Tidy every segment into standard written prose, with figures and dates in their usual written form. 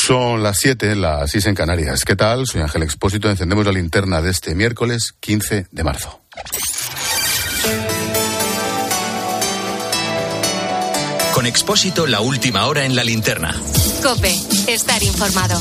Son las 7, las 6 en Canarias. ¿Qué tal? Soy Ángel Expósito. Encendemos la linterna de este miércoles 15 de marzo. Con Expósito, la última hora en la linterna. COPE, estar informado.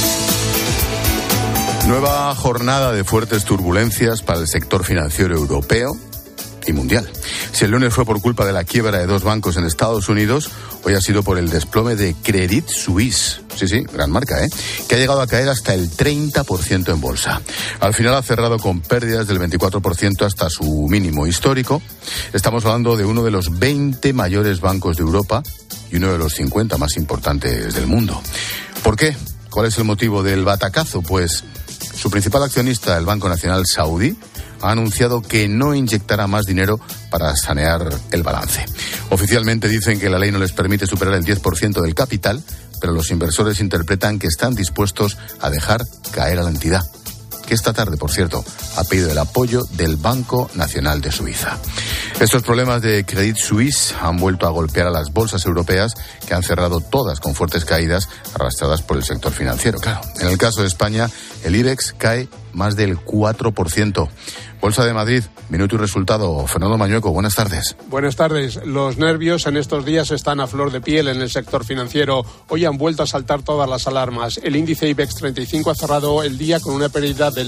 Nueva jornada de fuertes turbulencias para el sector financiero europeo y mundial. Si el lunes fue por culpa de la quiebra de dos bancos en Estados Unidos, hoy ha sido por el desplome de Credit Suisse. Sí, gran marca, que ha llegado a caer hasta el 30% en bolsa. Al final ha cerrado con pérdidas del 24% hasta su mínimo histórico. Estamos hablando de uno de los 20 mayores bancos de Europa y uno de los 50 más importantes del mundo. ¿Por qué? ¿Cuál es el motivo del batacazo? Pues su principal accionista, el Banco Nacional Saudí, ha anunciado que no inyectará más dinero para sanear el balance. Oficialmente dicen que la ley no les permite superar el 10% del capital, pero los inversores interpretan que están dispuestos a dejar caer a la entidad, que esta tarde, por cierto, ha pedido el apoyo del Banco Nacional de Suiza. Estos problemas de Credit Suisse han vuelto a golpear a las bolsas europeas, que han cerrado todas con fuertes caídas arrastradas por el sector financiero. Claro, en el caso de España, el IBEX cae más del 4%. Bolsa de Madrid, minuto y resultado. Fernando Mañueco, buenas tardes. Buenas tardes. Los nervios en estos días están a flor de piel en el sector financiero. Hoy han vuelto a saltar todas las alarmas. El índice IBEX 35 ha cerrado el día con una pérdida del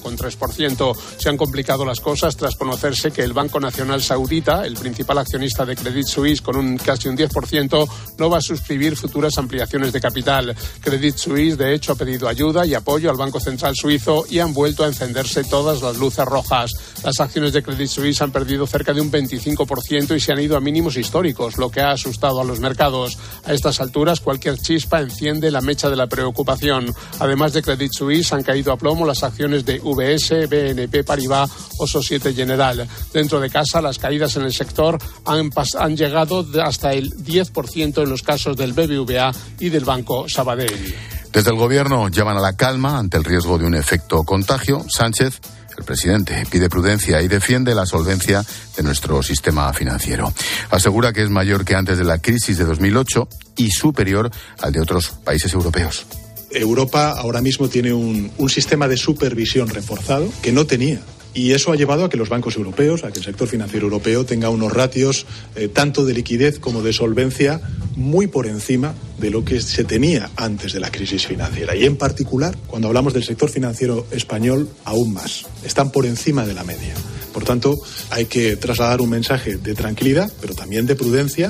4,3%. Se han complicado las cosas tras conocerse que el Banco Nacional Saudita, el principal accionista de Credit Suisse con casi un 10%, no va a suscribir futuras ampliaciones de capital. Credit Suisse, de hecho, ha pedido ayuda y apoyo al Banco Central Suizo y han vuelto a encenderse todas las luces rojas. Las acciones de Credit Suisse han perdido cerca de un 25% y se han ido a mínimos históricos, lo que ha asustado a los mercados. A estas alturas, cualquier chispa enciende la mecha de la preocupación. Además de Credit Suisse, han caído a plomo las acciones de UBS, BNP Paribas o Societe Generale. Dentro de casa, las caídas en el sector han llegado hasta el 10% en los casos del BBVA y del Banco Sabadell. Desde el gobierno llaman a la calma ante el riesgo de un efecto contagio. Sánchez, el presidente, pide prudencia y defiende la solvencia de nuestro sistema financiero. Asegura que es mayor que antes de la crisis de 2008 y superior al de otros países europeos. Europa ahora mismo tiene un sistema de supervisión reforzado que no tenía. Y eso ha llevado a que los bancos europeos, a que el sector financiero europeo tenga unos ratios tanto de liquidez como de solvencia muy por encima de lo que se tenía antes de la crisis financiera. Y en particular, cuando hablamos del sector financiero español, aún más. Están por encima de la media. Por tanto, hay que trasladar un mensaje de tranquilidad, pero también de prudencia.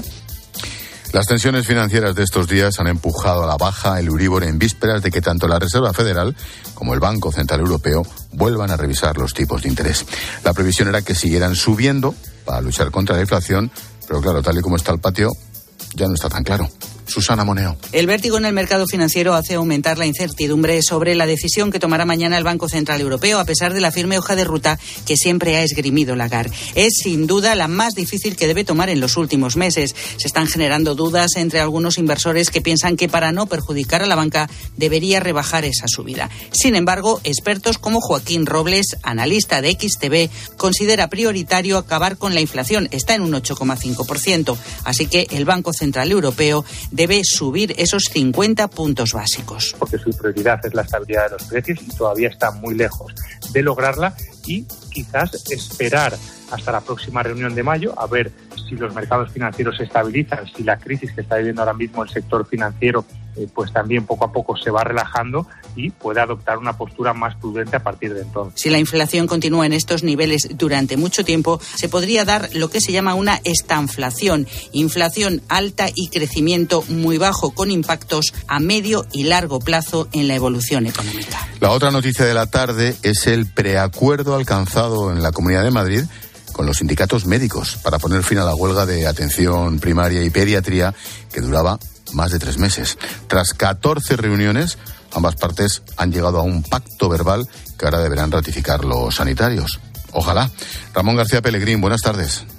Las tensiones financieras de estos días han empujado a la baja el Euribor en vísperas de que tanto la Reserva Federal como el Banco Central Europeo vuelvan a revisar los tipos de interés. La previsión era que siguieran subiendo para luchar contra la inflación, pero claro, tal y como está el patio, ya no está tan claro. Susana Moneo. El vértigo en el mercado financiero hace aumentar la incertidumbre sobre la decisión que tomará mañana el Banco Central Europeo, a pesar de la firme hoja de ruta que siempre ha esgrimido Lagarde. Es sin duda la más difícil que debe tomar en los últimos meses. Se están generando dudas entre algunos inversores que piensan que para no perjudicar a la banca debería rebajar esa subida. Sin embargo, expertos como Joaquín Robles, analista de XTB, considera prioritario acabar con la inflación. Está en un 8,5%. Así que el Banco Central Europeo debe subir esos 50 puntos básicos. Porque su prioridad es la estabilidad de los precios y todavía está muy lejos de lograrla y quizás esperar hasta la próxima reunión de mayo a ver si los mercados financieros se estabilizan, si la crisis que está viviendo ahora mismo el sector financiero pues también poco a poco se va relajando y puede adoptar una postura más prudente a partir de entonces. Si la inflación continúa en estos niveles durante mucho tiempo, se podría dar lo que se llama una estanflación, inflación alta y crecimiento muy bajo, con impactos a medio y largo plazo en la evolución económica. La otra noticia de la tarde es el preacuerdo alcanzado en la Comunidad de Madrid con los sindicatos médicos para poner fin a la huelga de atención primaria y pediatría que duraba más de 3 meses. Tras 14 reuniones, ambas partes han llegado a un pacto verbal que ahora deberán ratificar los sanitarios. Ojalá. Ramón García Pellegrín, buenas tardes.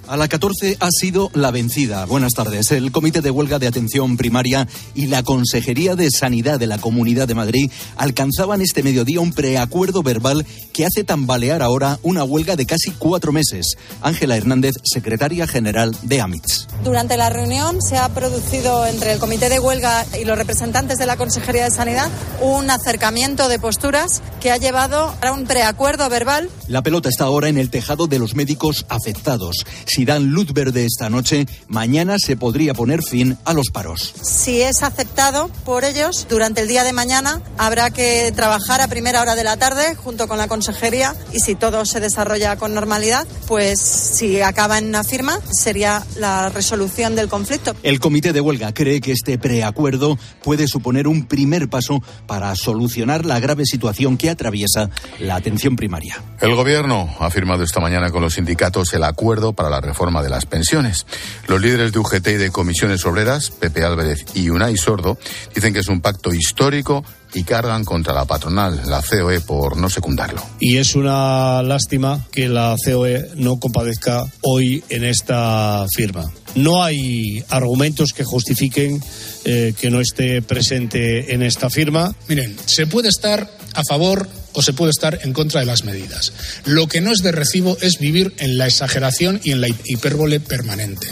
A la 14 ha sido la vencida. Buenas tardes. El Comité de Huelga de Atención Primaria y la Consejería de Sanidad de la Comunidad de Madrid alcanzaban este mediodía un preacuerdo verbal que hace tambalear ahora una huelga de casi 4 meses. Ángela Hernández, secretaria general de AMITS. Durante la reunión se ha producido entre el Comité de Huelga y los representantes de la Consejería de Sanidad un acercamiento de posturas que ha llevado a un preacuerdo verbal. La pelota está ahora en el tejado de los médicos afectados. Si dan luz verde esta noche, mañana se podría poner fin a los paros. Si es aceptado por ellos, durante el día de mañana habrá que trabajar a primera hora de la tarde junto con la Consejería y si todo se desarrolla con normalidad, pues si acaba en una firma, sería la resolución del conflicto. El Comité de Huelga cree que este preacuerdo puede suponer un primer paso para solucionar la grave situación que atraviesa la atención primaria. El Gobierno ha firmado esta mañana con los sindicatos el acuerdo para la reforma de las pensiones. Los líderes de UGT y de Comisiones Obreras, Pepe Álvarez y Unai Sordo, dicen que es un pacto histórico y cargan contra la patronal, la COE, por no secundarlo. Y es una lástima que la COE no compadezca hoy en esta firma. No hay argumentos que justifiquen que no esté presente en esta firma. Miren, se puede estar a favor o se puede estar en contra de las medidas. Lo que no es de recibo es vivir en la exageración y en la hipérbole permanente.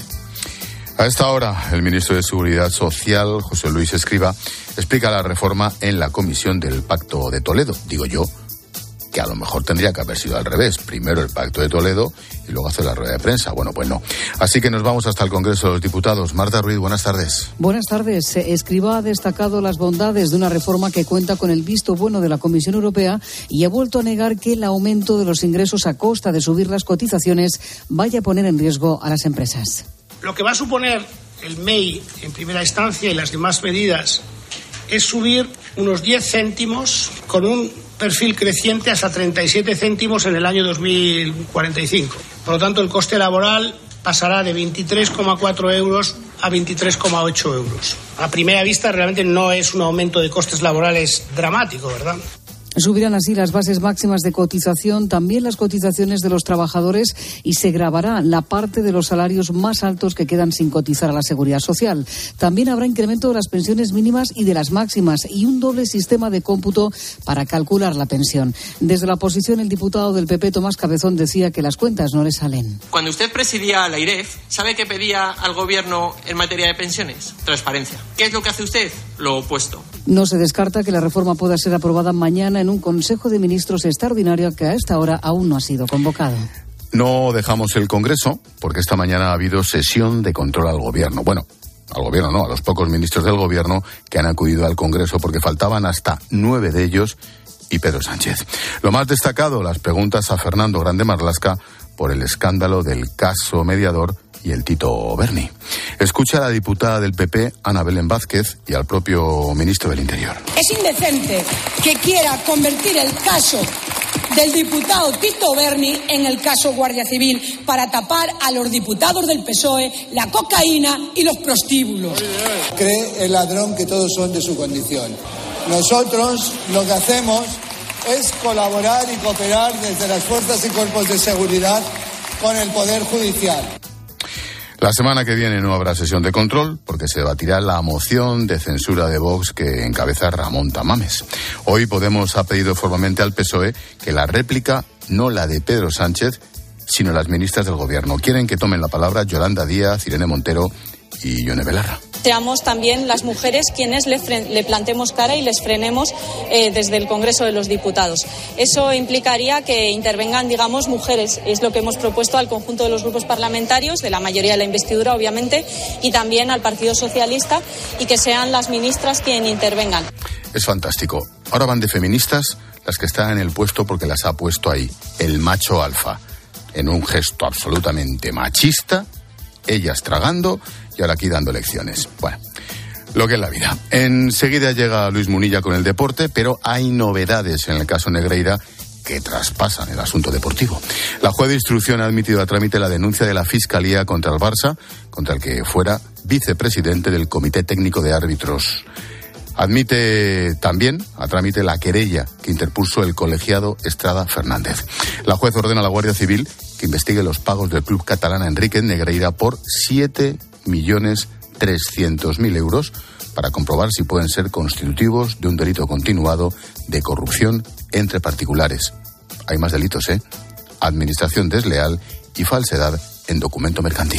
A esta hora, el ministro de Seguridad Social, José Luis Escrivá, explica la reforma en la comisión del Pacto de Toledo. Digo yo que a lo mejor tendría que haber sido al revés. Primero el Pacto de Toledo y luego hacer la rueda de prensa. Bueno, pues no. Así que nos vamos hasta el Congreso de los Diputados. Marta Ruiz, buenas tardes. Buenas tardes. Escrivá ha destacado las bondades de una reforma que cuenta con el visto bueno de la Comisión Europea y ha vuelto a negar que el aumento de los ingresos a costa de subir las cotizaciones vaya a poner en riesgo a las empresas. Lo que va a suponer el MEI en primera instancia y las demás medidas es subir unos 10 céntimos con un perfil creciente hasta 37 céntimos en el año 2045. Por lo tanto, el coste laboral pasará de 23,4 euros a 23,8 euros. A primera vista, realmente no es un aumento de costes laborales dramático, ¿verdad? Subirán así las bases máximas de cotización, también las cotizaciones de los trabajadores y se gravará la parte de los salarios más altos que quedan sin cotizar a la Seguridad Social. También habrá incremento de las pensiones mínimas y de las máximas y un doble sistema de cómputo para calcular la pensión. Desde la oposición, el diputado del PP, Tomás Cabezón, decía que las cuentas no le salen. Cuando usted presidía la AIREF, ¿sabe qué pedía al Gobierno en materia de pensiones? Transparencia. ¿Qué es lo que hace usted? Lo opuesto. No se descarta que la reforma pueda ser aprobada mañana en un Consejo de Ministros extraordinario que a esta hora aún no ha sido convocado. No dejamos el Congreso porque esta mañana ha habido sesión de control al Gobierno. Bueno, al Gobierno no, a los pocos ministros del Gobierno que han acudido al Congreso porque faltaban hasta 9 de ellos y Pedro Sánchez. Lo más destacado, las preguntas a Fernando Grande Marlaska por el escándalo del caso Mediador y el Tito Berni. Escucha a la diputada del PP, Ana Belén Vázquez, y al propio ministro del Interior. Es indecente que quiera convertir el caso del diputado Tito Berni en el caso Guardia Civil para tapar a los diputados del PSOE, la cocaína y los prostíbulos. Cree el ladrón que todos son de su condición. Nosotros lo que hacemos es colaborar y cooperar desde las fuerzas y cuerpos de seguridad con el Poder Judicial. La semana que viene no habrá sesión de control porque se debatirá la moción de censura de Vox que encabeza Ramón Tamames. Hoy Podemos ha pedido formalmente al PSOE que la réplica, no la de Pedro Sánchez, sino las ministras del Gobierno. Quieren que tomen la palabra Yolanda Díaz, Irene Montero y Yone Belarra. Seamos también las mujeres quienes le plantemos cara y les frenemos desde el Congreso de los Diputados. Eso implicaría que intervengan, digamos, mujeres. Es lo que hemos propuesto al conjunto de los grupos parlamentarios, de la mayoría de la investidura, obviamente, y también al Partido Socialista, y que sean las ministras quienes intervengan. Es fantástico. Ahora van de feministas las que están en el puesto porque las ha puesto ahí el macho alfa, en un gesto absolutamente machista, ellas tragando y ahora aquí dando lecciones. Bueno, lo que es la vida. Enseguida llega Luis Munilla con el deporte, pero hay novedades en el caso Negreira que traspasan el asunto deportivo. La juez de instrucción ha admitido a trámite la denuncia de la Fiscalía contra el Barça, contra el que fuera vicepresidente del Comité Técnico de Árbitros. Admite también a trámite la querella que interpuso el colegiado Estrada Fernández. La juez ordena a la Guardia Civil que investigue los pagos del club catalán Enrique Negreira por 7.300.000 euros para comprobar si pueden ser constitutivos de un delito continuado de corrupción entre particulares. Hay más delitos, administración desleal y falsedad en documento mercantil.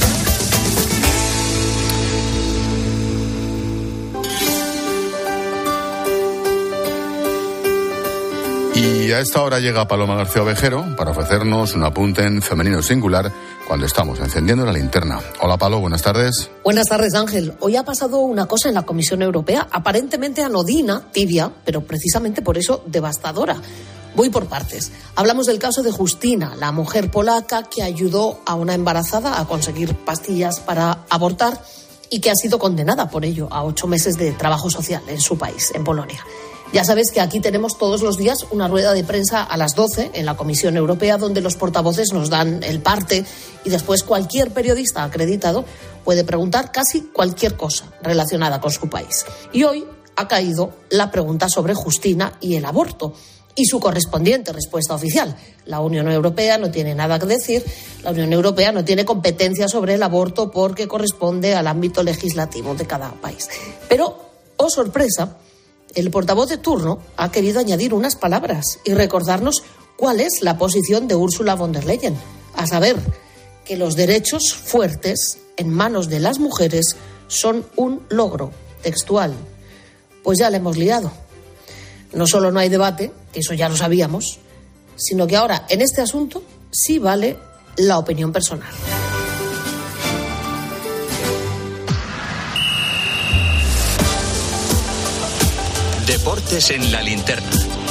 Y a esta hora llega Paloma García Ovejero para ofrecernos un apunte en femenino singular cuando estamos encendiendo la linterna. Hola, Palo, buenas tardes. Buenas tardes, Ángel. Hoy ha pasado una cosa en la Comisión Europea, aparentemente anodina, tibia, pero precisamente por eso devastadora. Voy por partes. Hablamos del caso de Justina, la mujer polaca que ayudó a una embarazada a conseguir pastillas para abortar y que ha sido condenada por ello a 8 meses de trabajo social en su país, en Polonia. Ya sabes que aquí tenemos todos los días una rueda de prensa a las 12 en la Comisión Europea donde los portavoces nos dan el parte y después cualquier periodista acreditado puede preguntar casi cualquier cosa relacionada con su país. Y hoy ha caído la pregunta sobre Justina y el aborto y su correspondiente respuesta oficial. La Unión Europea no tiene nada que decir, la Unión Europea no tiene competencia sobre el aborto porque corresponde al ámbito legislativo de cada país. Pero, oh sorpresa, el portavoz de turno ha querido añadir unas palabras y recordarnos cuál es la posición de Ursula von der Leyen, a saber, que los derechos fuertes en manos de las mujeres son un logro textual. Pues ya le hemos liado. No solo no hay debate, que eso ya lo sabíamos, sino que ahora en este asunto sí vale la opinión personal. Deportes en la linterna.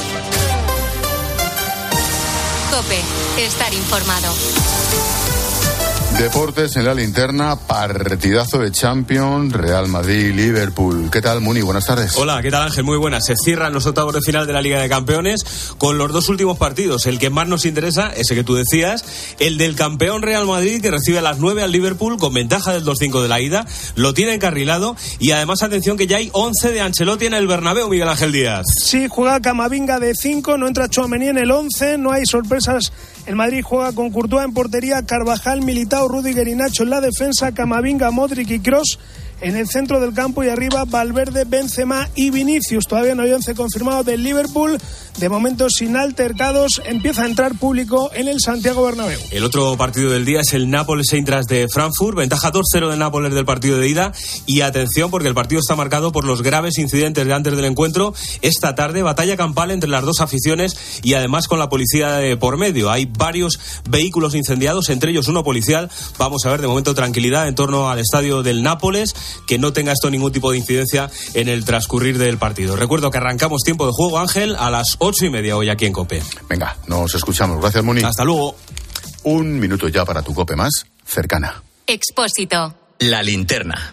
COPE, estar informado. Deportes en la linterna, partidazo de Champions, Real Madrid-Liverpool. ¿Qué tal, Muni? Buenas tardes. Hola, ¿qué tal, Ángel? Muy buenas. Se cierran los octavos de final de la Liga de Campeones con los dos últimos partidos. El que más nos interesa, ese que tú decías, el del campeón Real Madrid, que recibe a las 9 al Liverpool con ventaja del 2-5 de la ida. Lo tiene encarrilado y además, atención, que ya hay 11 de Ancelotti en el Bernabéu, Miguel Ángel Díaz. Sí, juega Camavinga de 5, no entra Tchouaméni en el 11, no hay sorpresas. El Madrid juega con Courtois en portería, Carvajal, Militao, Rüdiger y Nacho en la defensa, Camavinga, Modric y Kroos en el centro del campo y arriba Valverde, Benzema y Vinicius. Todavía no hay 11 confirmado del Liverpool. De momento sin altercados, empieza a entrar público en el Santiago Bernabéu. El otro partido del día es el Nápoles-Eintracht de Frankfurt. Ventaja 2-0 del Nápoles del partido de ida. Y atención, porque el partido está marcado por los graves incidentes de antes del encuentro. Esta tarde, batalla campal entre las dos aficiones y además con la policía de por medio. Hay varios vehículos incendiados, entre ellos uno policial. Vamos a ver, de momento, tranquilidad en torno al estadio del Nápoles, que no tenga esto ningún tipo de incidencia en el transcurrir del partido. Recuerdo que arrancamos tiempo de juego, Ángel, a las 8:30 hoy aquí en COPE. Venga, nos escuchamos. Gracias, Moni. Hasta luego. Un minuto ya para tu COPE más cercana. Expósito. La linterna.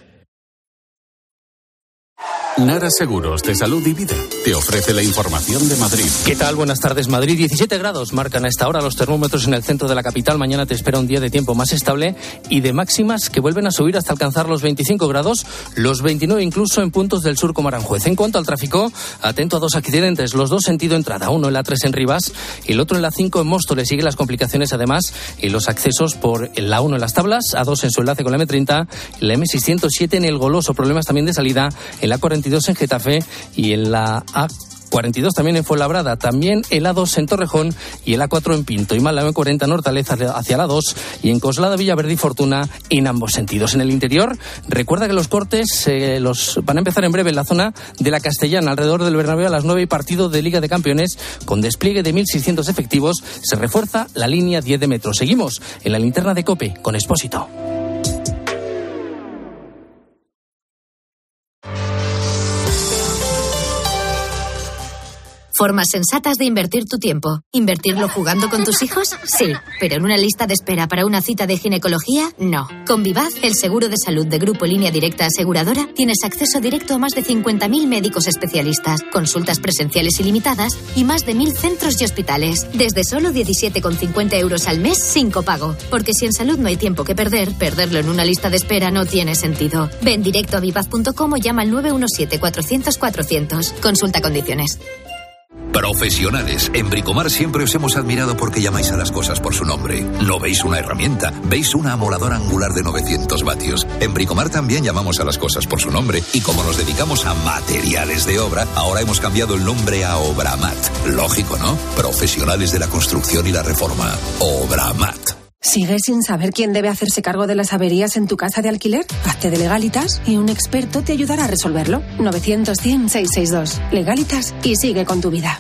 Nara Seguros de Salud y Vida te ofrece la información de Madrid. ¿Qué tal? Buenas tardes. Madrid, 17 grados marcan a esta hora los termómetros en el centro de la capital. Mañana te espera un día de tiempo más estable y de máximas que vuelven a subir hasta alcanzar los 25 grados, los 29 incluso en puntos del sur como Aranjuez. En cuanto al tráfico, atento a dos accidentes, los dos sentido entrada, uno en la 3 en Rivas y el otro en la 5 en Móstoles. Siguen las complicaciones además y los accesos por la 1 en Las Tablas, A2 en su enlace con la M30, la M607 en El Goloso, problemas también de salida en la 42 en Getafe y en la A42 también en Fuenlabrada, también el A2 en Torrejón y el A4 en Pinto, y más la M40 en Hortaleza hacia la 2 y en Coslada, Villaverde y Fortuna en ambos sentidos. En el interior, recuerda que los cortes los van a empezar en breve en la zona de la Castellana, alrededor del Bernabéu a las 9 y partido de Liga de Campeones con despliegue de 1.600 efectivos. Se refuerza la línea 10 de metro. Seguimos en la linterna de COPE con Expósito. Formas sensatas de invertir tu tiempo. ¿Invertirlo jugando con tus hijos? Sí, pero en una lista de espera para una cita de ginecología, no. Con Vivaz, el seguro de salud de Grupo Línea Directa Aseguradora, tienes acceso directo a más de 50.000 médicos especialistas, consultas presenciales ilimitadas y más de 1.000 centros y hospitales. Desde solo 17,50 euros al mes sin copago. Porque si en salud no hay tiempo que perder, perderlo en una lista de espera no tiene sentido. Ven directo a vivaz.com o llama al 917 400 400. Consulta condiciones. Profesionales. En Bricomar siempre os hemos admirado porque llamáis a las cosas por su nombre. No veis una herramienta, veis una amoladora angular de 900 vatios. En Bricomar también llamamos a las cosas por su nombre y como nos dedicamos a materiales de obra, ahora hemos cambiado el nombre a Obramat. Lógico, ¿no? Profesionales de la construcción y la reforma. Obramat. ¿Sigues sin saber quién debe hacerse cargo de las averías en tu casa de alquiler? Hazte de Legalitas y un experto te ayudará a resolverlo. 900-100-662. Legalitas y sigue con tu vida.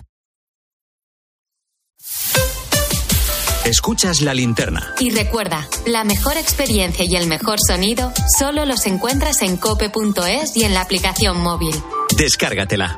Escuchas La Linterna. Y recuerda, la mejor experiencia y el mejor sonido solo los encuentras en cope.es y en la aplicación móvil. Descárgatela.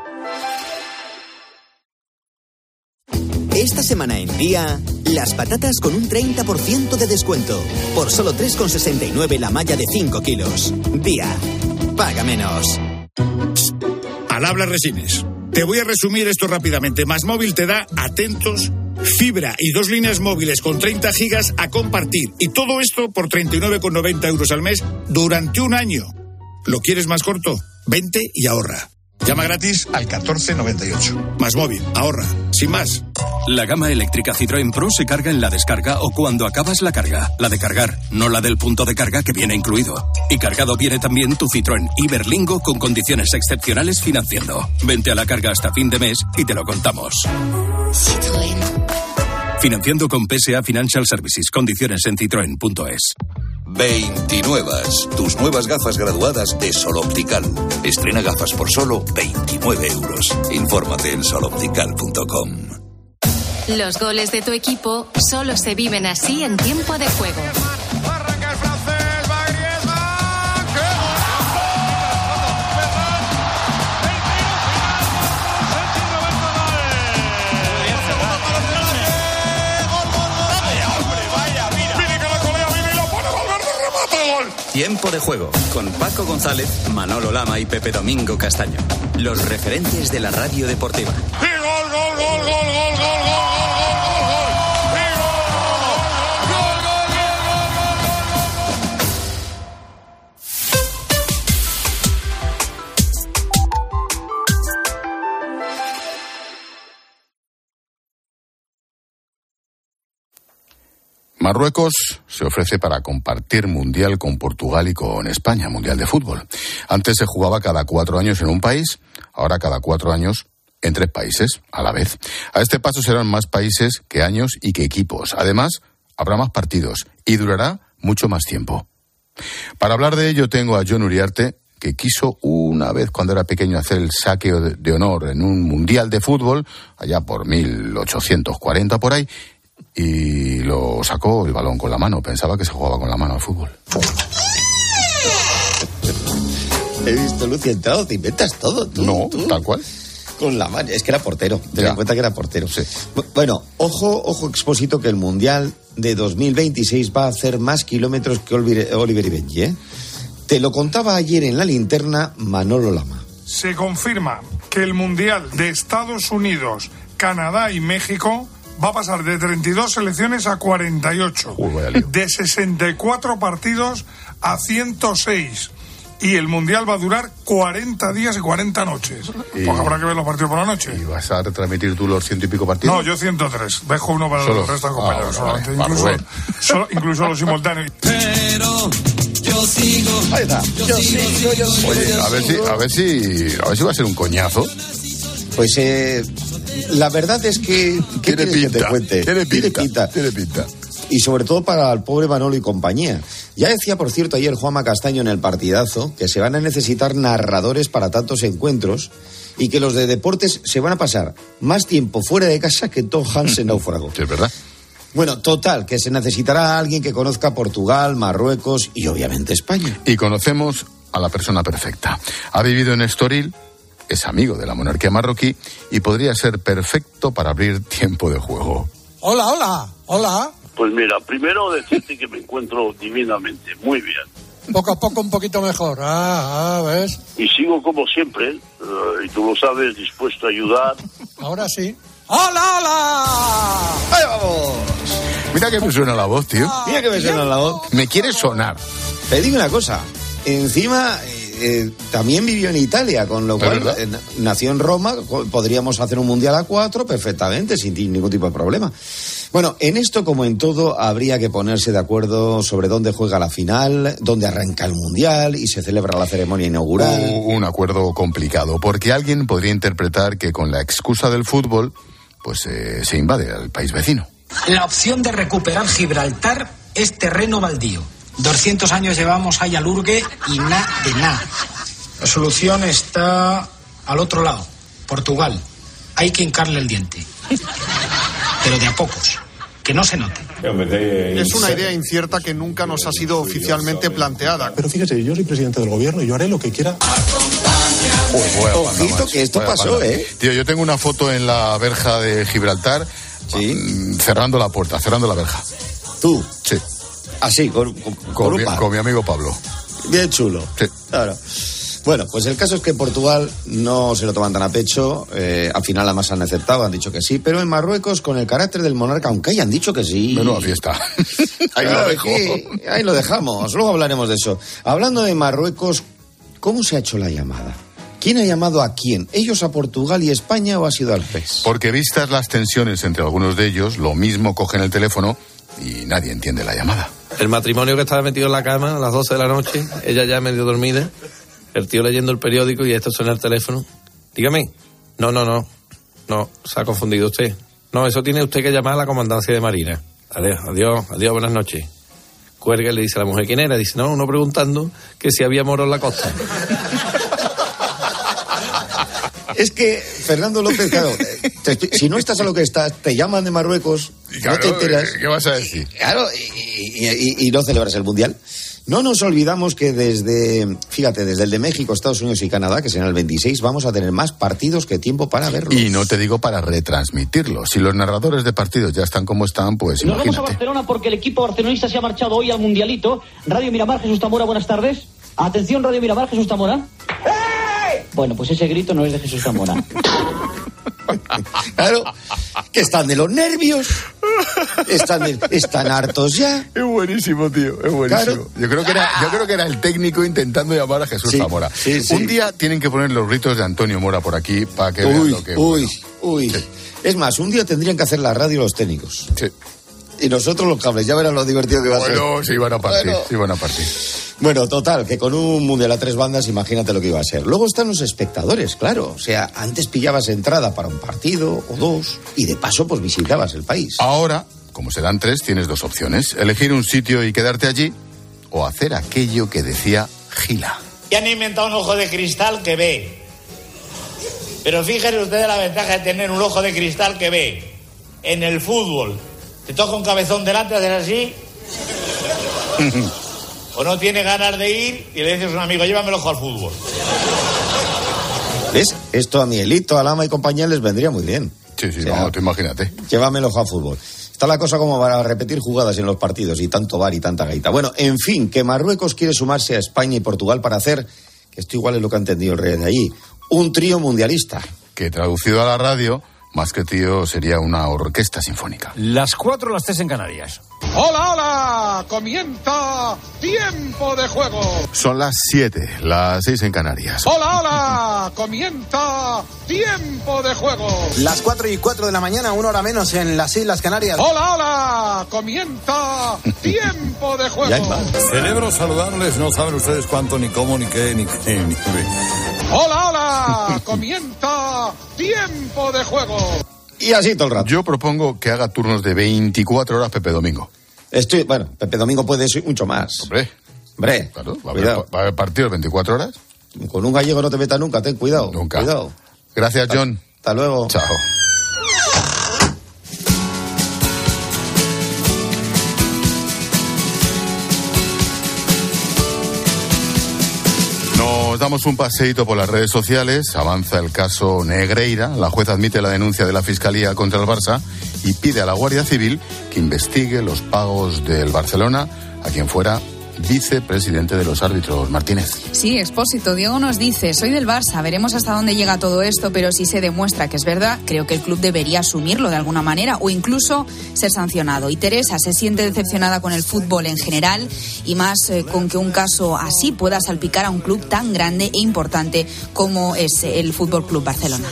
Esta semana en Día, las patatas con un 30% de descuento. Por solo 3,69 la malla de 5 kilos. Día, paga menos. Al habla Resines. Te voy a resumir esto rápidamente. Másmóvil te da, atentos, fibra y 2 líneas móviles con 30 gigas a compartir. Y todo esto por 39,90 euros al mes durante un año. ¿Lo quieres más corto? Vente y ahorra. Llama gratis al 1498. Másmóvil, ahorra, sin más. La gama eléctrica Citroën Pro se carga en la descarga o cuando acabas la carga. La de cargar, no la del punto de carga que viene incluido. Y cargado viene también tu Citroën Iberlingo con condiciones excepcionales financiando. Vente a la carga hasta fin de mes y te lo contamos. Citroën. Financiando con PSA Financial Services. Condiciones en citroen.es. 29. Tus nuevas gafas graduadas de Sol Optical. Estrena gafas por solo 29 euros. Infórmate en soloptical.com. Los goles de tu equipo solo se viven así en tiempo de juego. Tiempo de juego con Paco González, Manolo Lama y Pepe Domingo Castaño. Los referentes de la radio deportiva. ¡Y gol, gol, gol, gol, gol, gol, gol, gol! Marruecos se ofrece para compartir mundial con Portugal y con España, mundial de fútbol. Antes se jugaba cada 4 años en un país, ahora cada 4 años en 3 países a la vez. A este paso serán más países que años y que equipos. Además, habrá más partidos y durará mucho más tiempo. Para hablar de ello tengo a Jon Uriarte, que quiso una vez cuando era pequeño hacer el saque de honor en un mundial de fútbol, allá por 1840 por ahí, y lo sacó el balón con la mano. Pensaba que se jugaba con la mano al fútbol. He visto, Lucy, entrado, te inventas todo. ¿Tú? Tal cual. Con la mano. Es que era portero. Ten en cuenta que era portero. Sí. Bueno, ojo, Expósito, que el Mundial de 2026 va a hacer más kilómetros que Oliver y Benji, ¿eh? Te lo contaba ayer en La Linterna Manolo Lama. Se confirma que el Mundial de Estados Unidos, Canadá y México va a pasar de 32 selecciones a 48, de 64 partidos a 106, y el Mundial va a durar 40 días y 40 noches. Pues habrá que ver los partidos por la noche. ¿Y vas a retransmitir tú los 100 y pico partidos? No, yo 103. Dejo uno para los restos compañeros. Incluso los simultáneos. Pero yo sigo. Ahí está. Yo sigo. Oye, a ver si va a ser un coñazo. Pues la verdad es que... ¿Qué tiene pinta? Que te cuente? Tiene pinta. Y sobre todo para el pobre Manolo y compañía. Ya decía, por cierto, ayer Juanma Castaño en el partidazo que se van a necesitar narradores para tantos encuentros y que los de deportes se van a pasar más tiempo fuera de casa que Tom Hanks en Náufrago. Sí, es verdad. Bueno, total, que se necesitará a alguien que conozca Portugal, Marruecos y obviamente España. Y conocemos a la persona perfecta. Ha vivido en Estoril, es amigo de la monarquía marroquí y podría ser perfecto para abrir tiempo de juego. Hola. Pues mira, primero decirte que me encuentro divinamente, muy bien. Poco a poco un poquito mejor, ¿ves? Y sigo como siempre, y tú lo sabes, dispuesto a ayudar. Ahora sí. ¡Hola! ¡Ahí vamos! Mira que me suena la voz, tío. Mira que me suena la voz. Me quiere sonar. Te digo una cosa, encima también vivió en Italia, con lo cual nació en Roma. Podríamos hacer un mundial a 4 perfectamente, sin ningún tipo de problema. Bueno, en esto como en todo habría que ponerse de acuerdo sobre dónde juega la final, dónde arranca el mundial y se celebra la ceremonia inaugural. Un acuerdo complicado, porque alguien podría interpretar que con la excusa del fútbol pues se invade al país vecino. La opción de recuperar Gibraltar es terreno baldío. 200 años llevamos ahí al hurgue y nada de nada. La solución está al otro lado, Portugal. Hay que hincarle el diente. Pero de a pocos, que no se note. Es una idea incierta que nunca nos ha sido oficialmente planteada. Pero fíjese, yo soy presidente del gobierno y yo haré lo que quiera. Ojito que esto pasó, Tío, yo tengo una foto en la verja de Gibraltar, cerrando la puerta, cerrando la verja. ¿Tú? Sí. Así, con mi amigo Pablo. Bien chulo. Sí. Claro. Bueno, pues el caso es que Portugal no se lo toman tan a pecho. Al final además han aceptado, han dicho que sí. Pero en Marruecos, con el carácter del monarca, aunque hayan dicho que sí... Menuda fiesta. Ahí lo dejamos. Luego hablaremos de eso. Hablando de Marruecos, ¿cómo se ha hecho la llamada? ¿Quién ha llamado a quién? ¿Ellos a Portugal y España o ha sido al revés? Porque vistas las tensiones entre algunos de ellos, lo mismo cogen el teléfono y nadie entiende la llamada. El matrimonio que estaba metido en la cama a las 12 de la noche, ella ya medio dormida, el tío leyendo el periódico y esto suena el teléfono. Dígame. No, se ha confundido usted. No, eso tiene usted que llamar a la comandancia de Marina. Adiós, buenas noches. Cuelga y le dice a la mujer quién era. Dice, no, uno preguntando que si había moro en la costa. Es que, Fernando López, claro, si no estás a lo que estás, te llaman de Marruecos, claro, no te enteras. ¿Qué vas a decir? Claro, y no celebras el Mundial. No nos olvidamos que desde el de México, Estados Unidos y Canadá, que será el 26, vamos a tener más partidos que tiempo para verlos. Y no te digo para retransmitirlos. Si los narradores de partidos ya están como están, pues Nos imagínate. vamos a Barcelona porque el equipo barcelonista se ha marchado hoy al Mundialito. Radio Miramar, Jesús Zamora, buenas tardes. Atención, Radio Miramar, Jesús Zamora. Bueno, pues ese grito no es de Jesús Zamora. Claro, que están de los nervios, están hartos ya. Es buenísimo, tío, es buenísimo. Claro. Yo creo que era el técnico intentando llamar a Jesús Zamora. Sí. Un día tienen que poner los gritos de Antonio Mora por aquí para que vean lo que... Uy. Sí. Es más, un día tendrían que hacer la radio los técnicos. Sí. Y nosotros los cables, ya verán lo divertido que va a ser. Bueno, se iban a partir. Bueno, total, que con un mundial a 3 bandas, imagínate lo que iba a ser. Luego están los espectadores, claro. O sea, antes pillabas entrada para un partido o 2 y de paso pues visitabas el país. Ahora, como se dan 3, tienes 2 opciones. Elegir un sitio y quedarte allí o hacer aquello que decía Gila. Ya han inventado un ojo de cristal que ve. Pero fíjense ustedes la ventaja de tener un ojo de cristal que ve. En el fútbol, te toca un cabezón delante, haces así... O no tiene ganas de ir y le dices a un amigo, llévame el ojo al fútbol. ¿Ves? Esto a Mielito, a Lama y compañía les vendría muy bien. Sí, vamos, tú imagínate. Llévame el ojo al fútbol. Está la cosa como para repetir jugadas en los partidos y tanto bar y tanta gaita. Bueno, en fin, que Marruecos quiere sumarse a España y Portugal para hacer, que esto igual es lo que ha entendido el rey de allí, un trío mundialista. Que traducido a la radio, más que trío, sería una orquesta sinfónica. Las 4, las 3 en Canarias. ¡Hola, hola! ¡Comienza Tiempo de Juego! Son las 7, las 6 en Canarias. ¡Hola, hola! ¡Comienza Tiempo de Juego! Las 4:04 de la mañana, 1 hora menos en las Islas Canarias. ¡Hola, hola! ¡Comienza Tiempo de Juego! Celebro saludarles, no saben ustedes cuánto, ni cómo, ni qué, ni qué, ni qué. ¡Hola, hola! ¡Comienza Tiempo de Juego! Y así todo el rato. Yo propongo que haga turnos de 24 horas Pepe Domingo. Pepe Domingo puede ser mucho más. Hombre. Claro, va a haber partidos 24 horas. Con un gallego no te metas nunca, ten cuidado. Nunca. Cuidado. Gracias, John. Hasta luego. Chao. Nos damos un paseíto por las redes sociales. Avanza el caso Negreira. La jueza admite la denuncia de la Fiscalía contra el Barça y pide a la Guardia Civil que investigue los pagos del Barcelona a quien fuera vicepresidente de los árbitros. Martínez. Sí, Expósito. Diego nos dice: soy del Barça, veremos hasta dónde llega todo esto, pero si se demuestra que es verdad, creo que el club debería asumirlo de alguna manera o incluso ser sancionado. Y Teresa se siente decepcionada con el fútbol en general y más con que un caso así pueda salpicar a un club tan grande e importante como es el Fútbol Club Barcelona.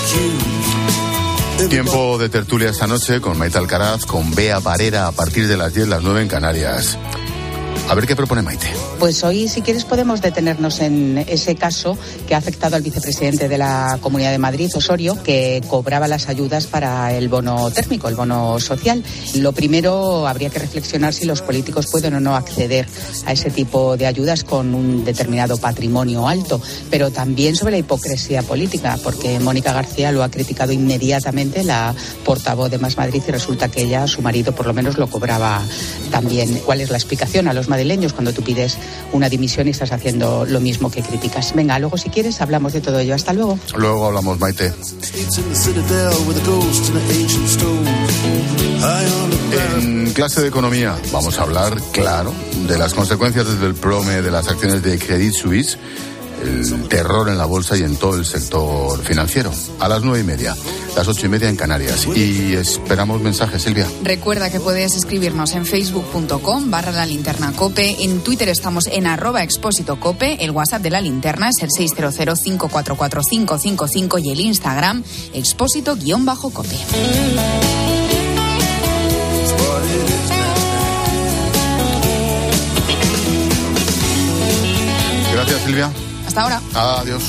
Tiempo de tertulia esta noche con Maite Alcaraz, con Bea Parera a partir de las 10, las 9 en Canarias. A ver qué propone Maite. Pues hoy, si quieres, podemos detenernos en ese caso que ha afectado al vicepresidente de la Comunidad de Madrid, Osorio, que cobraba las ayudas para el bono térmico, el bono social. Lo primero, habría que reflexionar si los políticos pueden o no acceder a ese tipo de ayudas con un determinado patrimonio alto, pero también sobre la hipocresía política, porque Mónica García lo ha criticado inmediatamente, la portavoz de Más Madrid, y resulta que ella, su marido, por lo menos lo cobraba también. ¿Cuál es la explicación a los madrileños cuando tú pides una dimisión y estás haciendo lo mismo que criticas? Venga, luego si quieres hablamos de todo ello. Hasta luego. Luego hablamos, Maite. En clase de economía vamos a hablar, claro, de las consecuencias del desplome de las acciones de Credit Suisse, el terror en la bolsa y en todo el sector financiero. A las 9:30, las 8:30 en Canarias. Y esperamos mensajes, Silvia. Recuerda que puedes escribirnos en facebook.com/lalinternacope, en Twitter estamos en @expósitocope, el WhatsApp de La Linterna es el 600-544-555 y el Instagram expósito_cope. Gracias, Silvia. Hasta ahora. Adiós.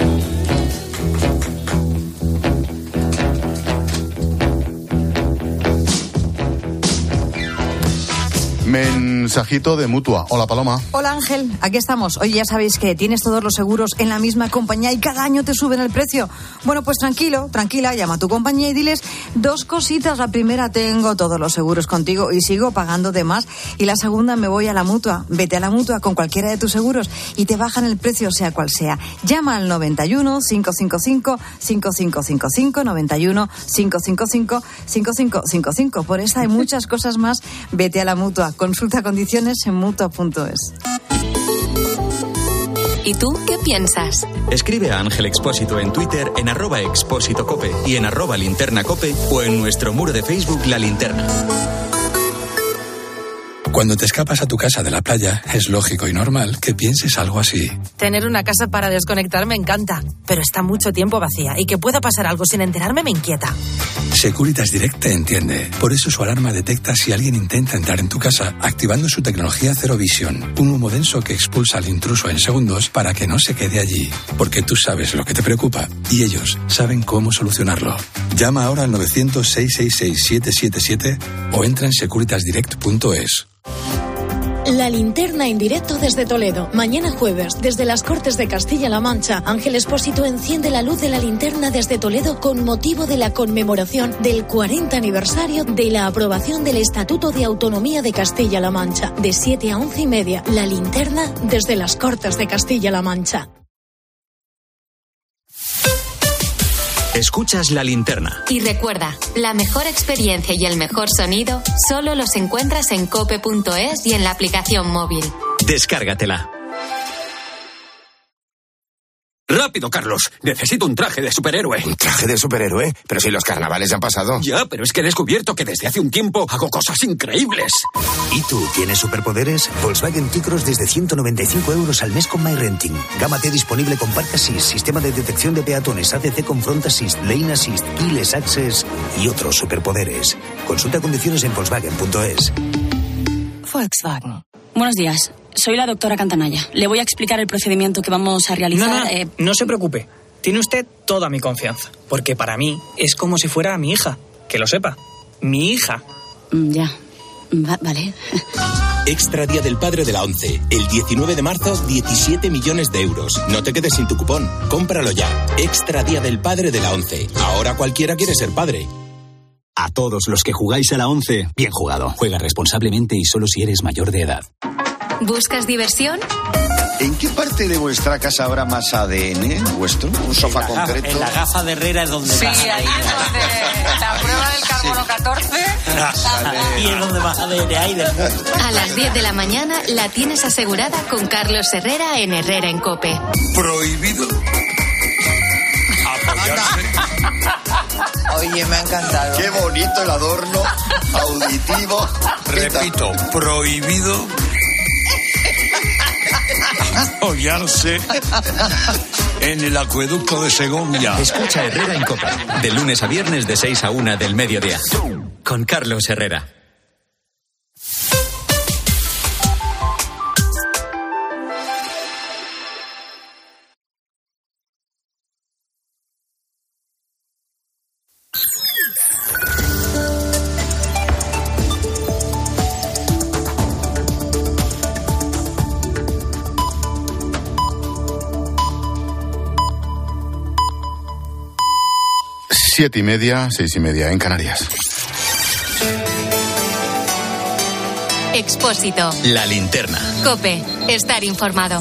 Mensajito de Mutua. Hola, Paloma. Hola, Ángel. Aquí estamos. Oye, ya sabéis que tienes todos los seguros en la misma compañía y cada año te suben el precio. Bueno, pues tranquila, llama a tu compañía y diles dos cositas. La primera, tengo todos los seguros contigo y sigo pagando de más. Y la segunda, me voy a la Mutua. Vete a la Mutua con cualquiera de tus seguros y te bajan el precio, sea cual sea. Llama al 91 555 5555, 91 555 5555. Por esta y muchas cosas más, vete a la Mutua. Consulta condiciones en Mutua.es. ¿Y tú qué piensas? Escribe a Ángel Expósito en Twitter en @expósitocope y en @linternacope o en nuestro muro de Facebook La Linterna. Cuando te escapas a tu casa de la playa, es lógico y normal que pienses algo así. Tener una casa para desconectar me encanta, pero está mucho tiempo vacía y que pueda pasar algo sin enterarme me inquieta. Securitas Direct te entiende. Por eso su alarma detecta si alguien intenta entrar en tu casa activando su tecnología Zero Vision, un humo denso que expulsa al intruso en segundos para que no se quede allí. Porque tú sabes lo que te preocupa y ellos saben cómo solucionarlo. Llama ahora al 900-666-777 o entra en securitasdirect.es. La Linterna en directo desde Toledo. Mañana jueves, desde las Cortes de Castilla-La Mancha, Ángel Expósito enciende la luz de la linterna desde Toledo con motivo de la conmemoración del 40 aniversario de la aprobación del Estatuto de Autonomía de Castilla-La Mancha. De 7 a 11:30, La Linterna desde las Cortes de Castilla-La Mancha. Escuchas La Linterna. Y recuerda, la mejor experiencia y el mejor sonido solo los encuentras en cope.es y en la aplicación móvil. Descárgatela. ¡Rápido, Carlos! Necesito un traje de superhéroe. ¿Un traje de superhéroe? Pero si los carnavales ya han pasado. Ya, pero es que he descubierto que desde hace un tiempo hago cosas increíbles. ¿Y tú tienes superpoderes? Volkswagen T-Cross desde 195 euros al mes con MyRenting. Gama T disponible con Park Assist, sistema de detección de peatones, ADC con Front Assist, Lane Assist, Keyless Access y otros superpoderes. Consulta condiciones en Volkswagen.es. Volkswagen. Buenos días. Soy la doctora Cantanaya. Le voy a explicar el procedimiento que vamos a realizar. No se preocupe. Tiene usted toda mi confianza. Porque para mí es como si fuera mi hija. Que lo sepa. Mi hija. Ya. Vale. Extra Día del Padre de la ONCE. El 19 de marzo, 17 millones de euros. No te quedes sin tu cupón. Cómpralo ya. Extra Día del Padre de la ONCE. Ahora cualquiera quiere ser padre. A todos los que jugáis a la ONCE, bien jugado. Juega responsablemente y solo si eres mayor de edad. ¿Buscas diversión? ¿En qué parte de vuestra casa habrá más ADN vuestro? ¿Un sofá concreto? En la gafa de Herrera es donde Sí, más ahí es donde la prueba del carbono 14. y es donde más ADN hay del mundo. A las 10 de la mañana la tienes asegurada con Carlos Herrera en Herrera en COPE. Prohibido apoyarse. Oye, me ha encantado. Qué bonito el adorno auditivo. Repito, prohibido apoyarse en el acueducto de Segovia. Escucha Herrera en COPE, de lunes a viernes de 6 a 1 del mediodía, con Carlos Herrera. Siete y media, 6:30 en Canarias. Expósito. La linterna. COPE. Estar informado.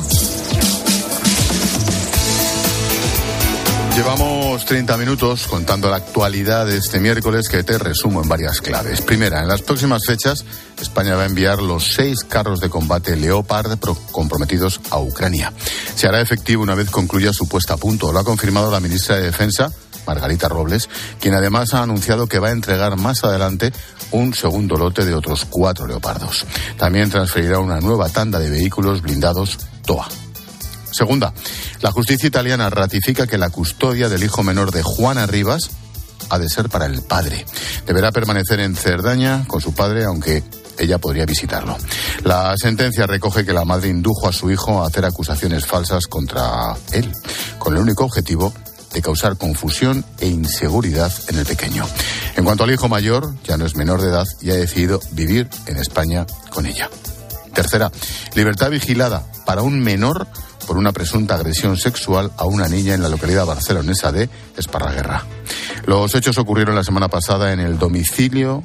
Llevamos 30 minutos contando la actualidad de este miércoles, que te resumo en varias claves. Primera, en las próximas fechas, España va a enviar los 6 carros de combate Leopard comprometidos a Ucrania. Se hará efectivo una vez concluya su puesta a punto. Lo ha confirmado la ministra de Defensa, Margarita Robles, quien además ha anunciado que va a entregar más adelante un segundo lote de otros 4 Leopardos. También transferirá una nueva tanda de vehículos blindados TOA. Segunda, la justicia italiana ratifica que la custodia del hijo menor de Juana Rivas ha de ser para el padre. Deberá permanecer en Cerdaña con su padre, aunque ella podría visitarlo. La sentencia recoge que la madre indujo a su hijo a hacer acusaciones falsas contra él, con el único objetivo de causar confusión e inseguridad en el pequeño. En cuanto al hijo mayor, ya no es menor de edad y ha decidido vivir en España con ella. Tercera, libertad vigilada para un menor por una presunta agresión sexual a una niña en la localidad barcelonesa de Esparraguerra. Los hechos ocurrieron la semana pasada en el domicilio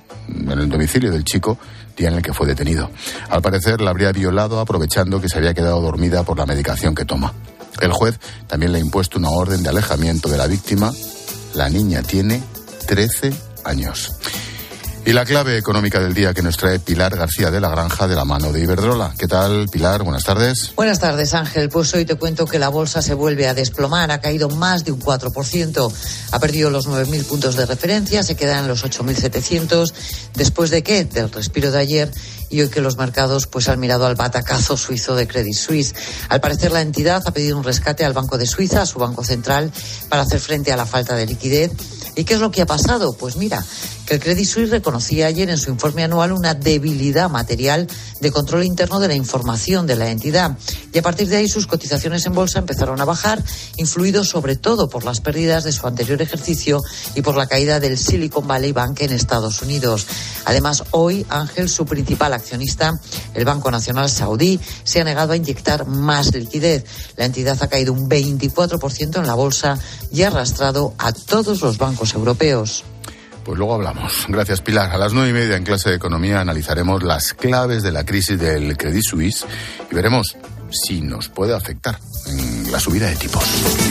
del chico, día en el que fue detenido. Al parecer la habría violado aprovechando que se había quedado dormida por la medicación que toma. El juez también le ha impuesto una orden de alejamiento de la víctima. La niña tiene 13 años. Y la clave económica del día que nos trae Pilar García de la Granja, de la mano de Iberdrola. ¿Qué tal, Pilar? Buenas tardes. Buenas tardes, Ángel. Pues hoy te cuento que la bolsa se vuelve a desplomar. Ha caído más de un 4%. Ha perdido los 9.000 puntos de referencia. Se queda en los 8.700. ¿Después de qué? Del respiro de ayer. Y hoy que los mercados pues han mirado al batacazo suizo de Credit Suisse. Al parecer la entidad ha pedido un rescate al Banco de Suiza, a su banco central, para hacer frente a la falta de liquidez. ¿Y qué es lo que ha pasado? Pues mira, que el Credit Suisse reconocía ayer en su informe anual una debilidad material de control interno de la información de la entidad. Y a partir de ahí sus cotizaciones en bolsa empezaron a bajar, influidos sobre todo por las pérdidas de su anterior ejercicio y por la caída del Silicon Valley Bank en Estados Unidos. Además, hoy, Ángel, su principal accionista, el Banco Nacional Saudí, se ha negado a inyectar más liquidez. La entidad ha caído un 24% en la bolsa y ha arrastrado a todos los bancos europeos. Pues luego hablamos. Gracias, Pilar. A las 9:30 en clase de economía analizaremos las claves de la crisis del Credit Suisse y veremos si nos puede afectar en la subida de tipos.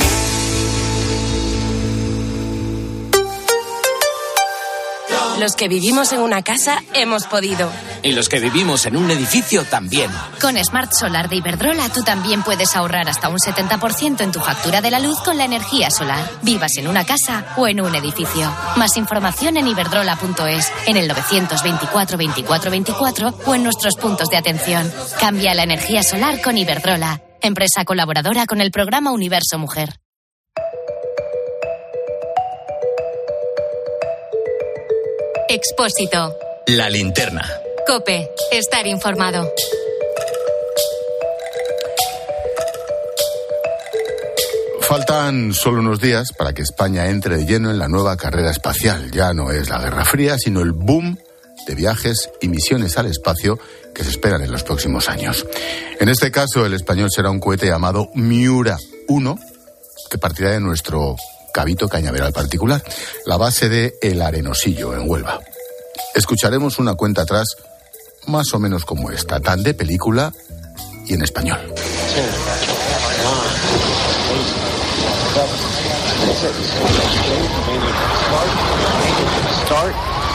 Los que vivimos en una casa hemos podido. Y los que vivimos en un edificio también. Con Smart Solar de Iberdrola tú también puedes ahorrar hasta un 70% en tu factura de la luz con la energía solar. Vivas en una casa o en un edificio. Más información en iberdrola.es, en el 924 24 24 o en nuestros puntos de atención. Cambia la energía solar con Iberdrola, empresa colaboradora con el programa Universo Mujer. Expósito. La linterna. COPE. Estar informado. Faltan solo unos días para que España entre de lleno en la nueva carrera espacial. Ya no es la Guerra Fría, sino el boom de viajes y misiones al espacio que se esperan en los próximos años. En este caso, el español será un cohete llamado Miura 1, que partirá de nuestro Cabito Cañaveral particular, la base de El Arenosillo, en Huelva. Escucharemos una cuenta atrás más o menos como esta, tan de película y en español. Start,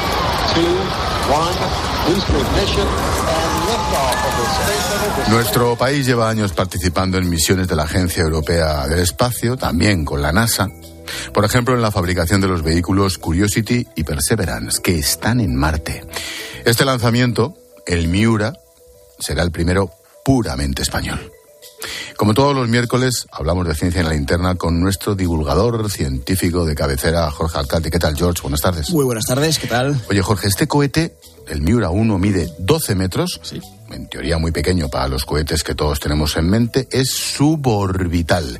2, 1, booster ignition, and liftoff of the Space Shuttle. Nuestro país lleva años participando en misiones de la Agencia Europea del Espacio, también con la NASA. Por ejemplo, en la fabricación de los vehículos Curiosity y Perseverance, que están en Marte. Este lanzamiento, el Miura, será el primero puramente español. Como todos los miércoles, hablamos de ciencia en la linterna con nuestro divulgador científico de cabecera, Jorge Alcalde. ¿Qué tal, George? Buenas tardes. Muy buenas tardes, ¿qué tal? Oye, Jorge, este cohete, el Miura 1, mide 12 metros. Sí. En teoría muy pequeño para los cohetes que todos tenemos en mente. Es suborbital.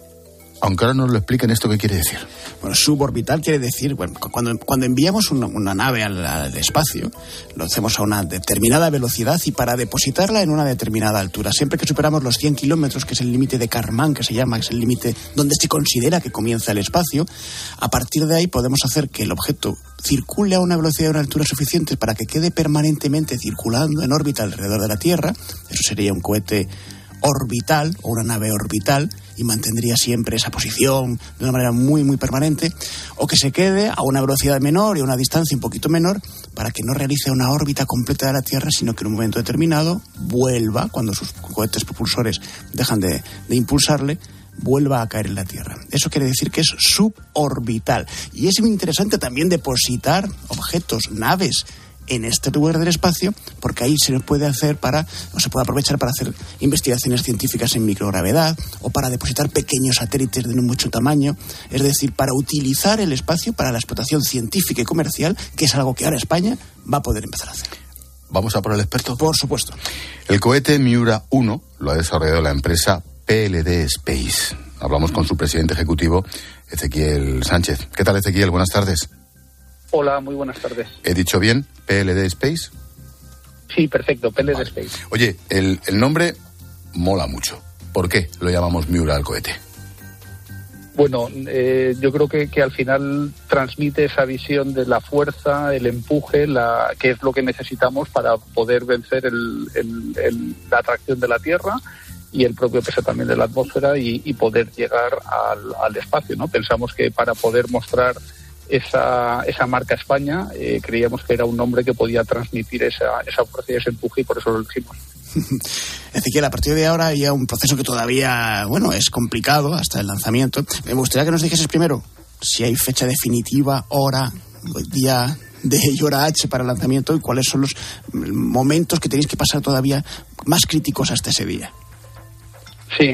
Aunque ahora nos lo expliquen esto, ¿qué quiere decir? Bueno, suborbital quiere decir, bueno, cuando enviamos una nave al espacio, lo hacemos a una determinada velocidad y para depositarla en una determinada altura. Siempre que superamos los 100 kilómetros, que es el límite de Kármán, que se llama, que es el límite donde se considera que comienza el espacio, a partir de ahí podemos hacer que el objeto circule a una velocidad y una altura suficientes para que quede permanentemente circulando en órbita alrededor de la Tierra. Eso sería un cohete orbital o una nave orbital y mantendría siempre esa posición de una manera muy, muy permanente, o que se quede a una velocidad menor y a una distancia un poquito menor para que no realice una órbita completa de la Tierra, sino que en un momento determinado vuelva, cuando sus cohetes propulsores dejan de impulsarle, vuelva a caer en la Tierra. Eso quiere decir que es suborbital. Y es muy interesante también depositar objetos, naves, en este lugar del espacio, porque ahí se puede aprovechar para hacer investigaciones científicas en microgravedad o para depositar pequeños satélites de no mucho tamaño, es decir, para utilizar el espacio para la explotación científica y comercial, que es algo que ahora España va a poder empezar a hacer. ¿Vamos a por el experto? Por supuesto. El cohete Miura 1 lo ha desarrollado la empresa PLD Space. Hablamos con su presidente ejecutivo, Ezequiel Sánchez. ¿Qué tal, Ezequiel? Buenas tardes. Hola, muy buenas tardes. ¿He dicho bien? ¿PLD Space? Sí, perfecto, PLD Space. Oye, el nombre mola mucho. ¿Por qué lo llamamos Miura al cohete? Bueno, yo creo que al final transmite esa visión de la fuerza, el empuje, que es lo que necesitamos para poder vencer la atracción de la Tierra y el propio peso también de la atmósfera y poder llegar al espacio, ¿no? Pensamos que para poder mostrar esa marca España, creíamos que era un nombre que podía transmitir esa fuerza y ese empuje, y por eso lo elegimos. Ezequiel, a partir de ahora hay un proceso que todavía, es complicado hasta el lanzamiento. Me gustaría que nos dijeses primero si hay fecha definitiva, hora, día D y hora H para el lanzamiento, y cuáles son los momentos que tenéis que pasar todavía más críticos hasta ese día. Sí,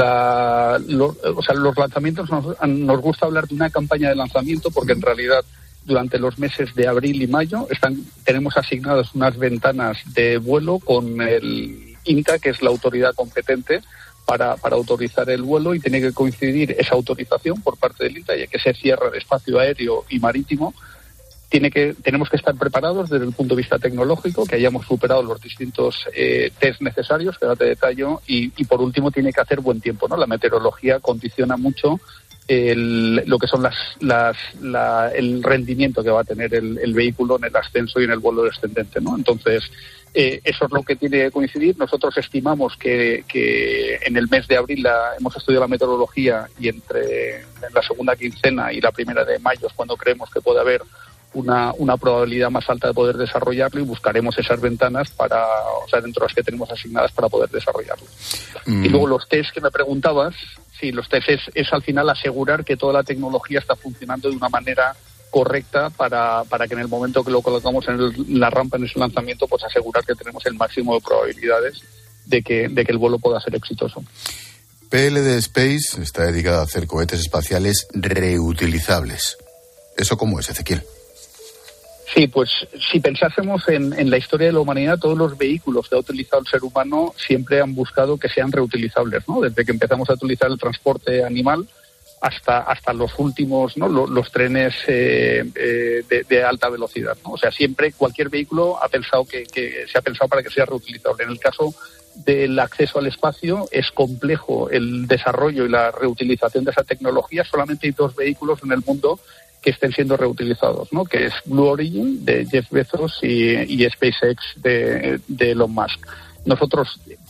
los lanzamientos nos gusta hablar de una campaña de lanzamiento porque en realidad durante los meses de abril y mayo tenemos asignadas unas ventanas de vuelo con el INTA, que es la autoridad competente para autorizar el vuelo, y tiene que coincidir esa autorización por parte del INTA, ya que se cierra el espacio aéreo y marítimo. Tenemos que estar preparados desde el punto de vista tecnológico, que hayamos superado los distintos test necesarios, que ahora te detallo, y por último tiene que hacer buen tiempo, ¿no? La meteorología condiciona mucho lo que son el rendimiento que va a tener el vehículo en el ascenso y en el vuelo descendente, ¿no? Entonces, eso es lo que tiene que coincidir. Nosotros estimamos que en el mes de abril hemos estudiado la meteorología, y en la segunda quincena y la primera de mayo es cuando creemos que puede haber una probabilidad más alta de poder desarrollarlo, y buscaremos esas ventanas dentro de las que tenemos asignadas para poder desarrollarlo. Y luego los test que me preguntabas, sí, los test es al final asegurar que toda la tecnología está funcionando de una manera correcta para que en el momento que lo colocamos en la rampa, en ese lanzamiento, pues asegurar que tenemos el máximo de probabilidades de que el vuelo pueda ser exitoso. PLD Space está dedicada a hacer cohetes espaciales reutilizables. ¿Eso cómo es, Ezequiel? Sí, pues si pensásemos en la historia de la humanidad, todos los vehículos que ha utilizado el ser humano siempre han buscado que sean reutilizables, ¿no? Desde que empezamos a utilizar el transporte animal hasta los últimos, ¿no? Los trenes de alta velocidad, ¿no? O sea, siempre cualquier vehículo se ha pensado para que sea reutilizable. En el caso del acceso al espacio es complejo el desarrollo y la reutilización de esa tecnología. Solamente hay 2 vehículos en el mundo que estén siendo reutilizados, ¿no? Que es Blue Origin de Jeff Bezos y SpaceX de Elon Musk. Nosotros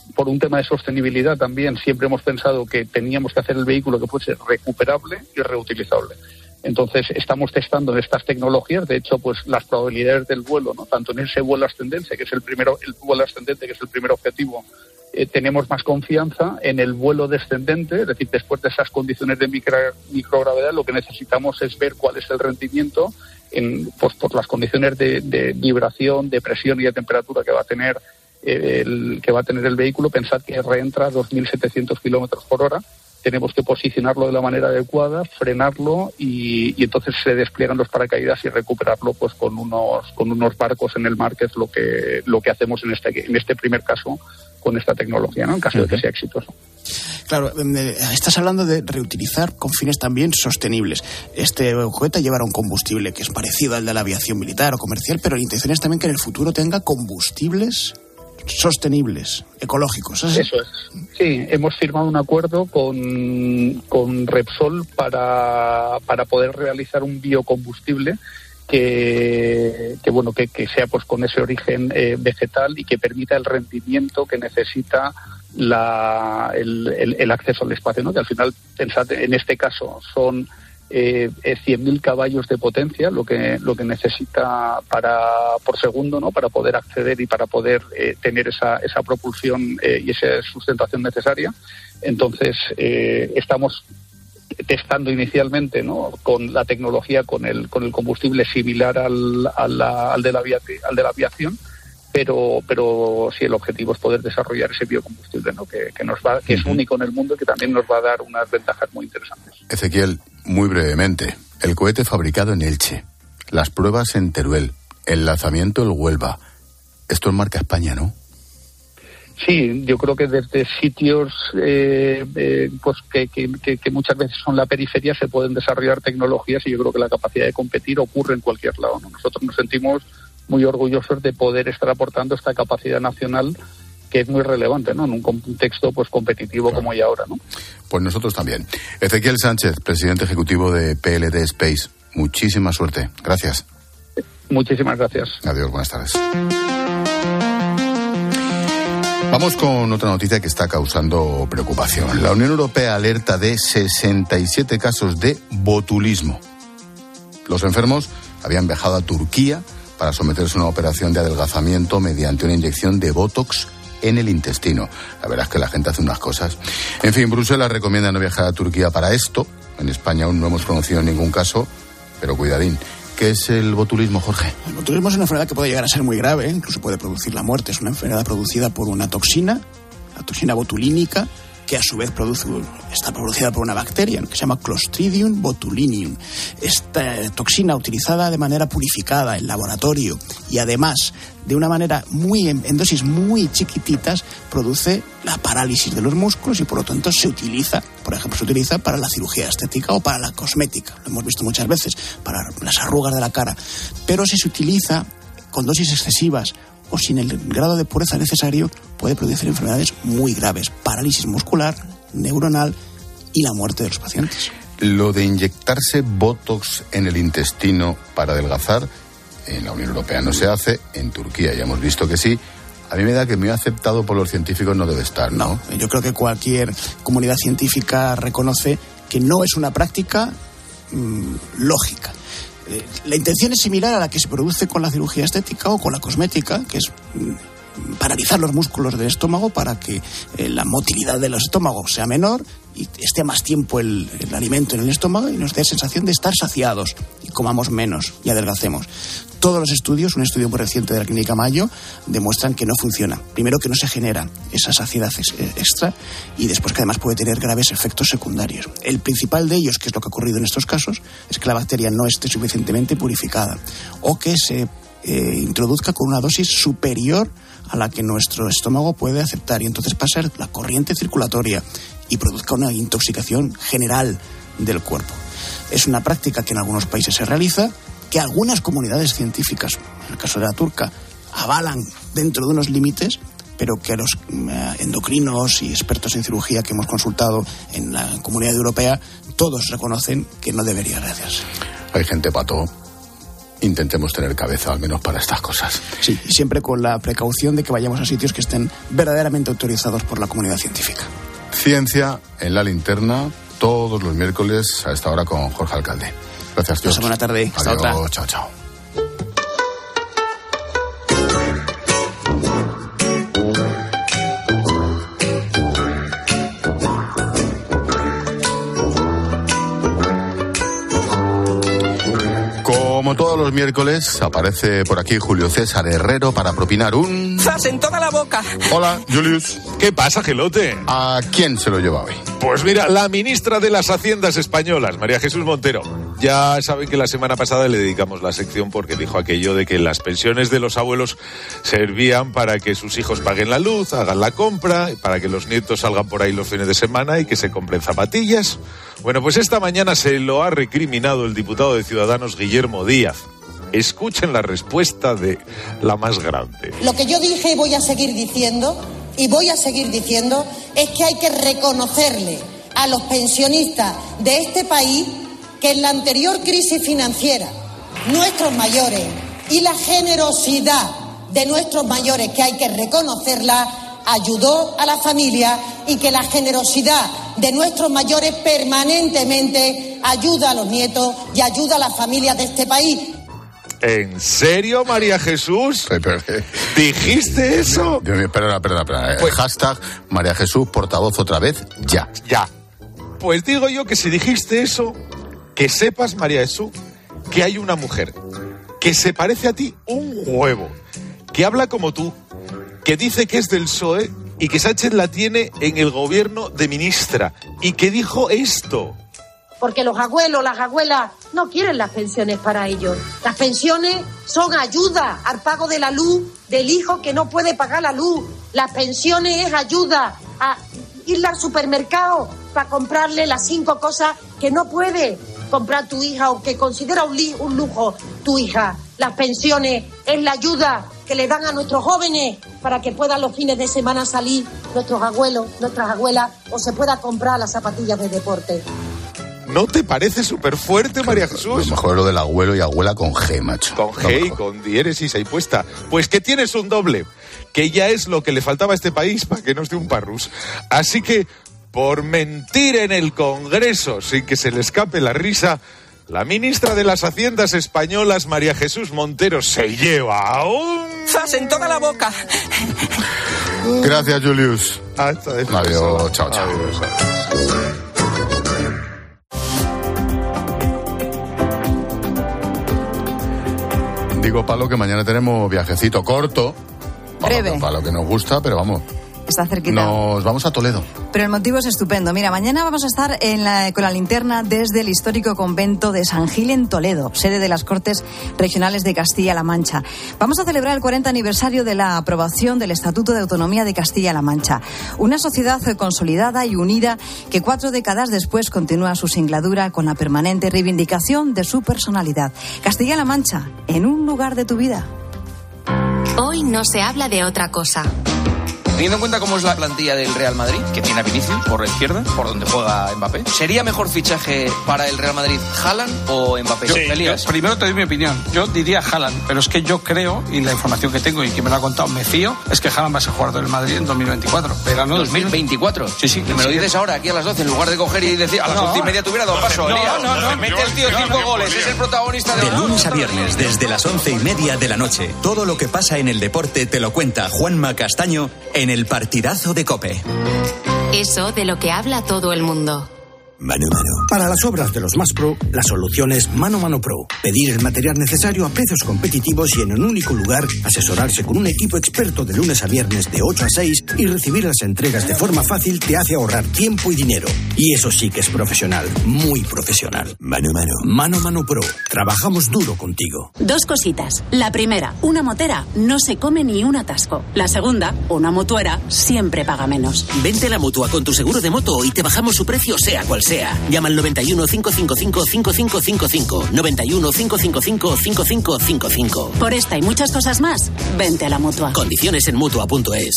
por un tema de sostenibilidad también, siempre hemos pensado que teníamos que hacer el vehículo que fuese recuperable y reutilizable. Entonces, estamos testando estas tecnologías. De hecho, pues las probabilidades del vuelo, ¿no? Tanto en ese vuelo ascendente, que es el vuelo ascendente, que es el primer objetivo, tenemos más confianza. En el vuelo descendente, es decir, después de esas condiciones de microgravedad, lo que necesitamos es ver cuál es el rendimiento por las condiciones de vibración, de presión y de temperatura que va a tener el vehículo. Pensad que reentra a 2.700 kilómetros por hora. Tenemos que posicionarlo de la manera adecuada, frenarlo y entonces se despliegan los paracaídas y recuperarlo pues con unos barcos en el mar, que es lo que hacemos en este primer caso con esta tecnología, ¿no? En caso de que sea exitoso. Claro, estás hablando de reutilizar con fines también sostenibles. Este cohete llevará un combustible que es parecido al de la aviación militar o comercial, pero la intención es también que en el futuro tenga combustibles sostenibles, ecológicos. ¿Es? Eso es. Sí, hemos firmado un acuerdo con Repsol para poder realizar un biocombustible que sea pues con ese origen vegetal y que permita el rendimiento que necesita el acceso al espacio, ¿no? Que al final, pensad, en este caso son 100.000 caballos de potencia lo que necesita por segundo, ¿no? Para poder acceder y para poder tener esa propulsión y esa sustentación necesaria. Entonces estamos testando inicialmente, ¿no? Con la tecnología, con el combustible similar al de la aviación, pero sí, el objetivo es poder desarrollar ese biocombustible, ¿no? que es único en el mundo y que también nos va a dar unas ventajas muy interesantes. Ezequiel, muy brevemente, el cohete fabricado en Elche, las pruebas en Teruel, el lanzamiento en Huelva, esto es marca España, ¿no? Sí, yo creo que desde sitios pues que muchas veces son la periferia se pueden desarrollar tecnologías y yo creo que la capacidad de competir ocurre en cualquier lado, ¿no? Nosotros nos sentimos muy orgullosos de poder estar aportando esta capacidad nacional que es muy relevante, ¿no? En un contexto pues competitivo como hay ahora, ¿no? Pues nosotros también. Ezequiel Sánchez, presidente ejecutivo de PLD Space, muchísima suerte. Gracias. Muchísimas gracias. Adiós, buenas tardes. Vamos con otra noticia que está causando preocupación. La Unión Europea alerta de 67 casos de botulismo. Los enfermos habían viajado a Turquía para someterse a una operación de adelgazamiento mediante una inyección de Botox en el intestino. La verdad es que la gente hace unas cosas. En fin, Bruselas recomienda no viajar a Turquía para esto. En España aún no hemos conocido ningún caso, pero cuidadín. ¿Qué es el botulismo, Jorge? El botulismo es una enfermedad que puede llegar a ser muy grave, incluso puede producir la muerte. Es una enfermedad producida por una toxina, la toxina botulínica, que a su vez está producida por una bacteria que se llama Clostridium botulinum. Esta toxina, utilizada de manera purificada en laboratorio y además de una manera en dosis muy chiquititas, produce la parálisis de los músculos y por lo tanto se utiliza para la cirugía estética o para la cosmética. Lo hemos visto muchas veces para las arrugas de la cara. Pero si se utiliza con dosis excesivas o sin el grado de pureza necesario, puede producir enfermedades muy graves, parálisis muscular, neuronal y la muerte de los pacientes. Lo de inyectarse Botox en el intestino para adelgazar, en la Unión Europea no se hace, en Turquía ya hemos visto que sí. A mí me da que muy aceptado por los científicos no debe estar, ¿no? Yo creo que cualquier comunidad científica reconoce que no es una práctica lógica. La intención es similar a la que se produce con la cirugía estética o con la cosmética, que es paralizar los músculos del estómago para que la motilidad del estómago sea menor y esté más tiempo el alimento en el estómago y nos dé sensación de estar saciados y comamos menos y adelgacemos. Todos los estudios, un estudio muy reciente de la Clínica Mayo, demuestran que no funciona. Primero, que no se genera esa saciedad extra y después que además puede tener graves efectos secundarios. El principal de ellos, que es lo que ha ocurrido en estos casos, es que la bacteria no esté suficientemente purificada o que se introduzca con una dosis superior a la que nuestro estómago puede aceptar y entonces pasa la corriente circulatoria y produzca una intoxicación general del cuerpo. Es una práctica que en algunos países se realiza, que algunas comunidades científicas, en el caso de la turca, avalan dentro de unos límites, pero que los endocrinos y expertos en cirugía que hemos consultado en la Comunidad Europea, todos reconocen que no debería hacerse. Hay gente pato intentemos tener cabeza, al menos para estas cosas. Sí, y siempre con la precaución de que vayamos a sitios que estén verdaderamente autorizados por la comunidad científica. Ciencia en la linterna, todos los miércoles a esta hora con Jorge Alcalde. Gracias, George. Buena tarde. Hasta otra. Chao, chao. Como todos los miércoles, aparece por aquí Julio César Herrero para propinar un... ¡Zas en toda la boca! Hola, Julius. ¿Qué pasa, Gelote? ¿A quién se lo lleva hoy? Pues mira, la ministra de las Haciendas Españolas, María Jesús Montero. Ya saben que la semana pasada le dedicamos la sección porque dijo aquello de que las pensiones de los abuelos servían para que sus hijos paguen la luz, hagan la compra, para que los nietos salgan por ahí los fines de semana y que se compren zapatillas. Bueno, pues esta mañana se lo ha recriminado el diputado de Ciudadanos, Guillermo Díaz. Escuchen la respuesta de la más grande. Lo que yo dije y voy a seguir diciendo, es que hay que reconocerle a los pensionistas de este país que en la anterior crisis financiera, nuestros mayores y la generosidad de nuestros mayores, que hay que reconocerla, ayudó a la familia, y que la generosidad de nuestros mayores permanentemente ayuda a los nietos y ayuda a las familias de este país. ¿En serio, María Jesús? ¿Dijiste eso? Espera. Pues, hashtag María Jesús, portavoz otra vez, ya. Pues digo yo que si dijiste eso, que sepas, María Jesús, que hay una mujer que se parece a ti un huevo, que habla como tú, que dice que es del PSOE y que Sánchez la tiene en el gobierno de ministra, y que dijo esto. Porque los abuelos, las abuelas no quieren las pensiones para ellos. Las pensiones son ayuda al pago de la luz del hijo que no puede pagar la luz. Las pensiones es ayuda a ir al supermercado para comprarle las 5 cosas que no puede comprar tu hija o que considera un lujo tu hija. Las pensiones es la ayuda que le dan a nuestros jóvenes para que puedan los fines de semana salir nuestros abuelos, nuestras abuelas, o se pueda comprar las zapatillas de deporte. ¿No te parece súper fuerte, María Jesús? Lo mejor es lo del abuelo y abuela con G, macho. Con G y con diéresis ahí puesta. Pues que tienes un doble, que ya es lo que le faltaba a este país para que nos dé un parrus. Así que, por mentir en el Congreso sin que se le escape la risa, la ministra de las Haciendas Españolas, María Jesús Montero, se lleva un... ¡Zas en toda la boca! Gracias, Julius. Hasta después. Adiós, chao. Adiós. Digo, Palo, que mañana tenemos viajecito corto. Breve. Para lo que nos gusta, pero vamos. Está cerquita. Nos vamos a Toledo. Pero el motivo es estupendo. Mira, mañana vamos a estar con la linterna desde el histórico convento de San Gil en Toledo, sede de las Cortes Regionales de Castilla-La Mancha. Vamos a celebrar el 40 aniversario de la aprobación del Estatuto de Autonomía de Castilla-La Mancha. Una sociedad consolidada y unida que 4 décadas después continúa su singladura con la permanente reivindicación de su personalidad. Castilla-La Mancha, en un lugar de tu vida. Hoy no se habla de otra cosa. Teniendo en cuenta cómo es la plantilla del Real Madrid, que tiene a Vinicius por la izquierda, por donde juega Mbappé, ¿sería mejor fichaje para el Real Madrid Haaland o Mbappé? Yo primero te doy mi opinión. Yo diría Haaland, pero es que yo creo, y la información que tengo y que me lo ha contado, me fío, es que Haaland va a ser jugador del Madrid en 2024. Pero no 2024. Sí. Y me lo dices ahora, aquí a las 12, en lugar de coger y decir a las 11:30 te hubiera dado paso. No. Mete el tío 5 goles, es el protagonista de... De lunes a viernes, desde las 11:30 de la noche, todo lo que pasa en el deporte te lo cuenta Juanma Castaño en El Partidazo de COPE. Eso de lo que habla todo el mundo. Mano a Mano. Para las obras de los más pro, la solución es Mano a Mano Pro. Pedir el material necesario a precios competitivos y en un único lugar, asesorarse con un equipo experto de lunes a viernes de 8 a 6 y recibir las entregas de forma fácil te hace ahorrar tiempo y dinero. Y eso sí que es profesional, muy profesional. Mano a Mano. Mano a Mano Pro. Trabajamos duro contigo. 2 cositas. La primera, una motera no se come ni un atasco. La segunda, una mutuera siempre paga menos. Vente a la Mutua con tu seguro de moto y te bajamos su precio sea cual sea. Llama al 91 555 5555. 91 555 5555. Por esta y muchas cosas más, vente a la Mutua. Condiciones en Mutua.es.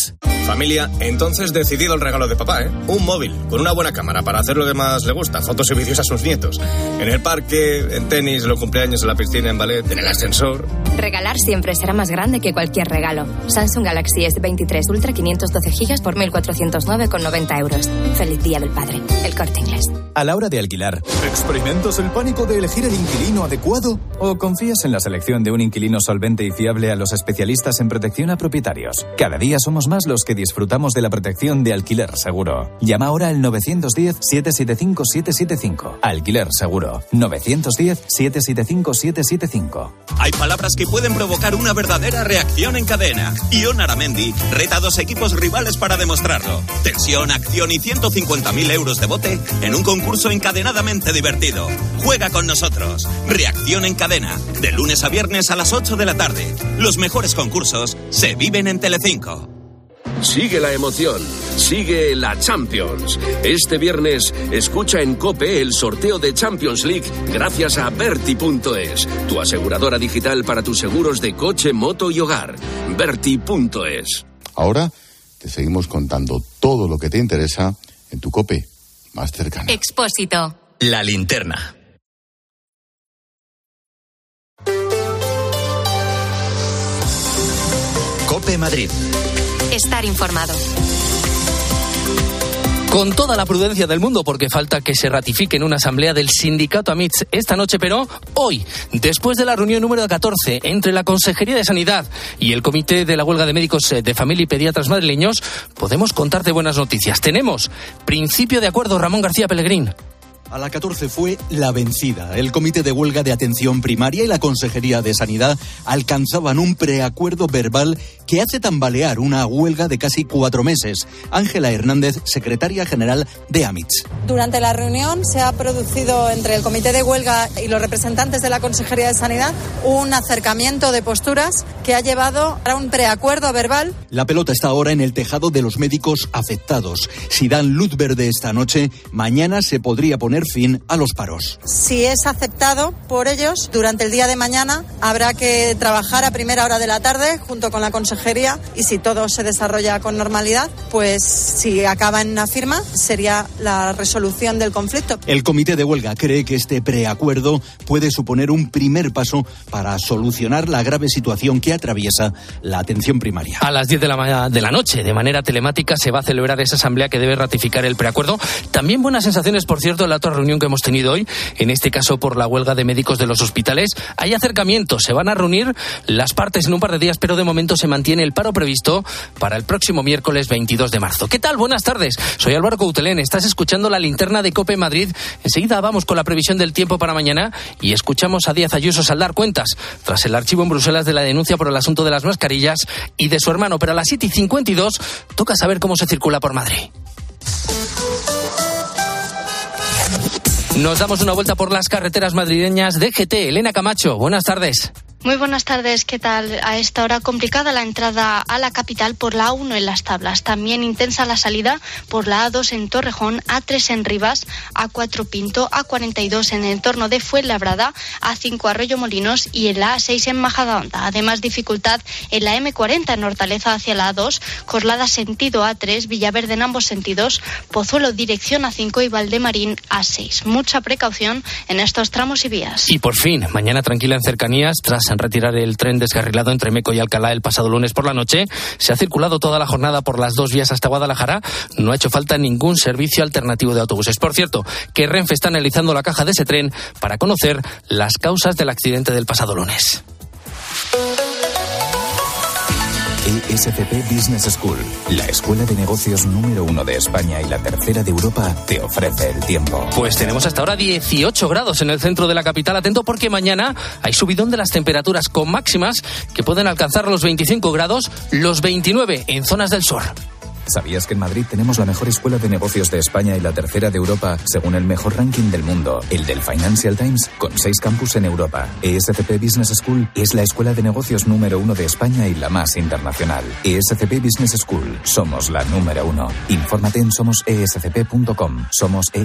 Familia, entonces decidido el regalo de papá, ¿eh? Un móvil con una buena cámara para hacer lo que más le gusta, fotos y vídeos a sus nietos. En el parque, en tenis, en los cumpleaños, en la piscina, en ballet, en el ascensor. Regalar siempre será más grande que cualquier regalo. Samsung Galaxy S23 Ultra 512 GB por 1.409,90 euros. Feliz Día del Padre. El Corte Inglés. A la hora de alquilar, ¿experimentas el pánico de elegir el inquilino adecuado? ¿O confías en la selección de un inquilino solvente y fiable a los especialistas en protección a propietarios? Cada día somos más los que disfrutamos de la protección de Alquiler Seguro. Llama ahora al 910-775-775. Alquiler Seguro. 910-775-775. Hay palabras que pueden provocar una verdadera reacción en cadena. Ion Aramendi reta a 2 equipos rivales para demostrarlo. Tensión, acción y 150.000 euros de bote en un concurso encadenadamente divertido. Juega con nosotros. Reacción en cadena. De lunes a viernes a las 8 de la tarde. Los mejores concursos se viven en Telecinco. Sigue la emoción, sigue la Champions. Este viernes escucha en COPE el sorteo de Champions League gracias a Berti.es, tu aseguradora digital para tus seguros de coche, moto y hogar. Berti.es. Ahora te seguimos contando todo lo que te interesa en tu COPE más cercana. Expósito. La linterna. COPE Madrid. Estar informado. Con toda la prudencia del mundo, porque falta que se ratifique en una asamblea del sindicato AMITS esta noche, pero hoy, después de la reunión número 14 entre la Consejería de Sanidad y el Comité de la Huelga de Médicos de Familia y Pediatras Madrileños, podemos contarte buenas noticias. Tenemos principio de acuerdo, Ramón García Pellegrín. A la 14 fue la vencida. El Comité de Huelga de Atención Primaria y la Consejería de Sanidad alcanzaban un preacuerdo verbal que hace tambalear una huelga de casi 4 meses. Ángela Hernández, secretaria general de AMITS. Durante la reunión se ha producido entre el Comité de Huelga y los representantes de la Consejería de Sanidad un acercamiento de posturas que ha llevado a un preacuerdo verbal. La pelota está ahora en el tejado de los médicos afectados. Si dan luz verde esta noche, mañana se podría poner fin a los paros. Si es aceptado por ellos, durante el día de mañana habrá que trabajar a primera hora de la tarde junto con la consejería, y si todo se desarrolla con normalidad, pues si acaba en una firma, sería la resolución del conflicto. El Comité de Huelga cree que este preacuerdo puede suponer un primer paso para solucionar la grave situación que atraviesa la atención primaria. A las 10 de la noche, de manera telemática, se va a celebrar esa asamblea que debe ratificar el preacuerdo. También buenas sensaciones, por cierto, en la otra reunión que hemos tenido hoy, en este caso por la huelga de médicos de los hospitales. Hay acercamientos, se van a reunir las partes en un par de días, pero de momento se mantiene el paro previsto para el próximo miércoles 22 de marzo. ¿Qué tal? Buenas tardes, soy Álvaro Coutelén, estás escuchando la linterna de COPE Madrid. Enseguida vamos con la previsión del tiempo para mañana y escuchamos a Díaz Ayuso saldar cuentas tras el archivo en Bruselas de la denuncia por el asunto de las mascarillas y de su hermano. Pero a las 7:52 toca saber cómo se circula por Madrid. Nos damos una vuelta por las carreteras madrileñas de GT. Elena Camacho, buenas tardes. Muy buenas tardes, ¿qué tal? A esta hora complicada la entrada a la capital por la A1 en Las Tablas. También intensa la salida por la A2 en Torrejón, A3 en Rivas, A4 Pinto, A42 en el entorno de Fuenlabrada, A5 Arroyo Molinos y en la A6 en Majadahonda. Además, dificultad en la M40 en Hortaleza hacia la A2, Coslada sentido A3, Villaverde en ambos sentidos, Pozuelo dirección A5 y Valdemarín A6. Mucha precaución en estos tramos y vías. Y por fin, mañana tranquila en cercanías, tras retirar el tren descarrilado entre Meco y Alcalá el pasado lunes por la noche. Se ha circulado toda la jornada por las 2 vías hasta Guadalajara. No ha hecho falta ningún servicio alternativo de autobuses. Por cierto, que Renfe está analizando la caja de ese tren para conocer las causas del accidente del pasado lunes. ESCP Business School, la escuela de negocios número 1 de España y la tercera de Europa, te ofrece el tiempo. Pues tenemos hasta ahora 18 grados en el centro de la capital. Atento porque mañana hay subidón de las temperaturas con máximas que pueden alcanzar los 25 grados, los 29 en zonas del sur. ¿Sabías que en Madrid tenemos la mejor escuela de negocios de España y la tercera de Europa, según el mejor ranking del mundo, el del Financial Times, con 6 campus en Europa? ESCP Business School es la escuela de negocios número 1 de España y la más internacional. ESCP Business School, somos la número 1. Infórmate en somosescp.com.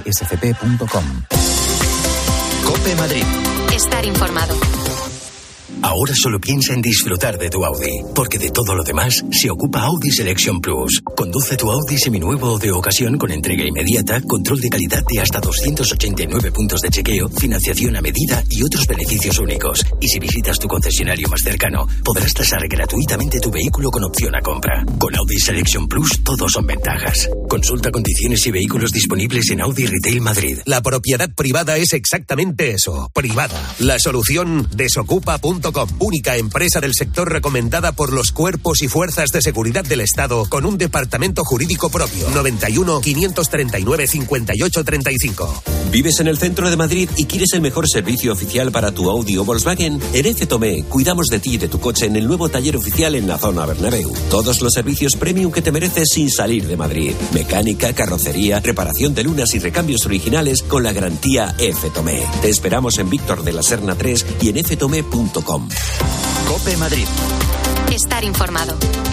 Somosescp.com. COPE Madrid. Estar informado. Ahora solo piensa en disfrutar de tu Audi, porque de todo lo demás se ocupa Audi Selection Plus. Conduce tu Audi seminuevo o de ocasión con entrega inmediata, control de calidad de hasta 289 puntos de chequeo, financiación a medida y otros beneficios únicos. Y si visitas tu concesionario más cercano, podrás tasar gratuitamente tu vehículo con opción a compra. Con Audi Selection Plus, todos son ventajas. Consulta condiciones y vehículos disponibles en Audi Retail Madrid. La propiedad privada es exactamente eso, privada. La solución, desocupa.com. Única empresa del sector recomendada por los cuerpos y fuerzas de seguridad del Estado con un departamento jurídico propio. 91 539 58 35. ¿Vives en el centro de Madrid y quieres el mejor servicio oficial para tu Audi o Volkswagen? En F. Tomé cuidamos de ti y de tu coche en el nuevo taller oficial en la zona Bernabéu. Todos los servicios premium que te mereces sin salir de Madrid. Mecánica, carrocería, reparación de lunas y recambios originales con la garantía F. Tomé. Te esperamos en Víctor de la Serna 3 y en ftome.com. COPE Madrid. Estar informado.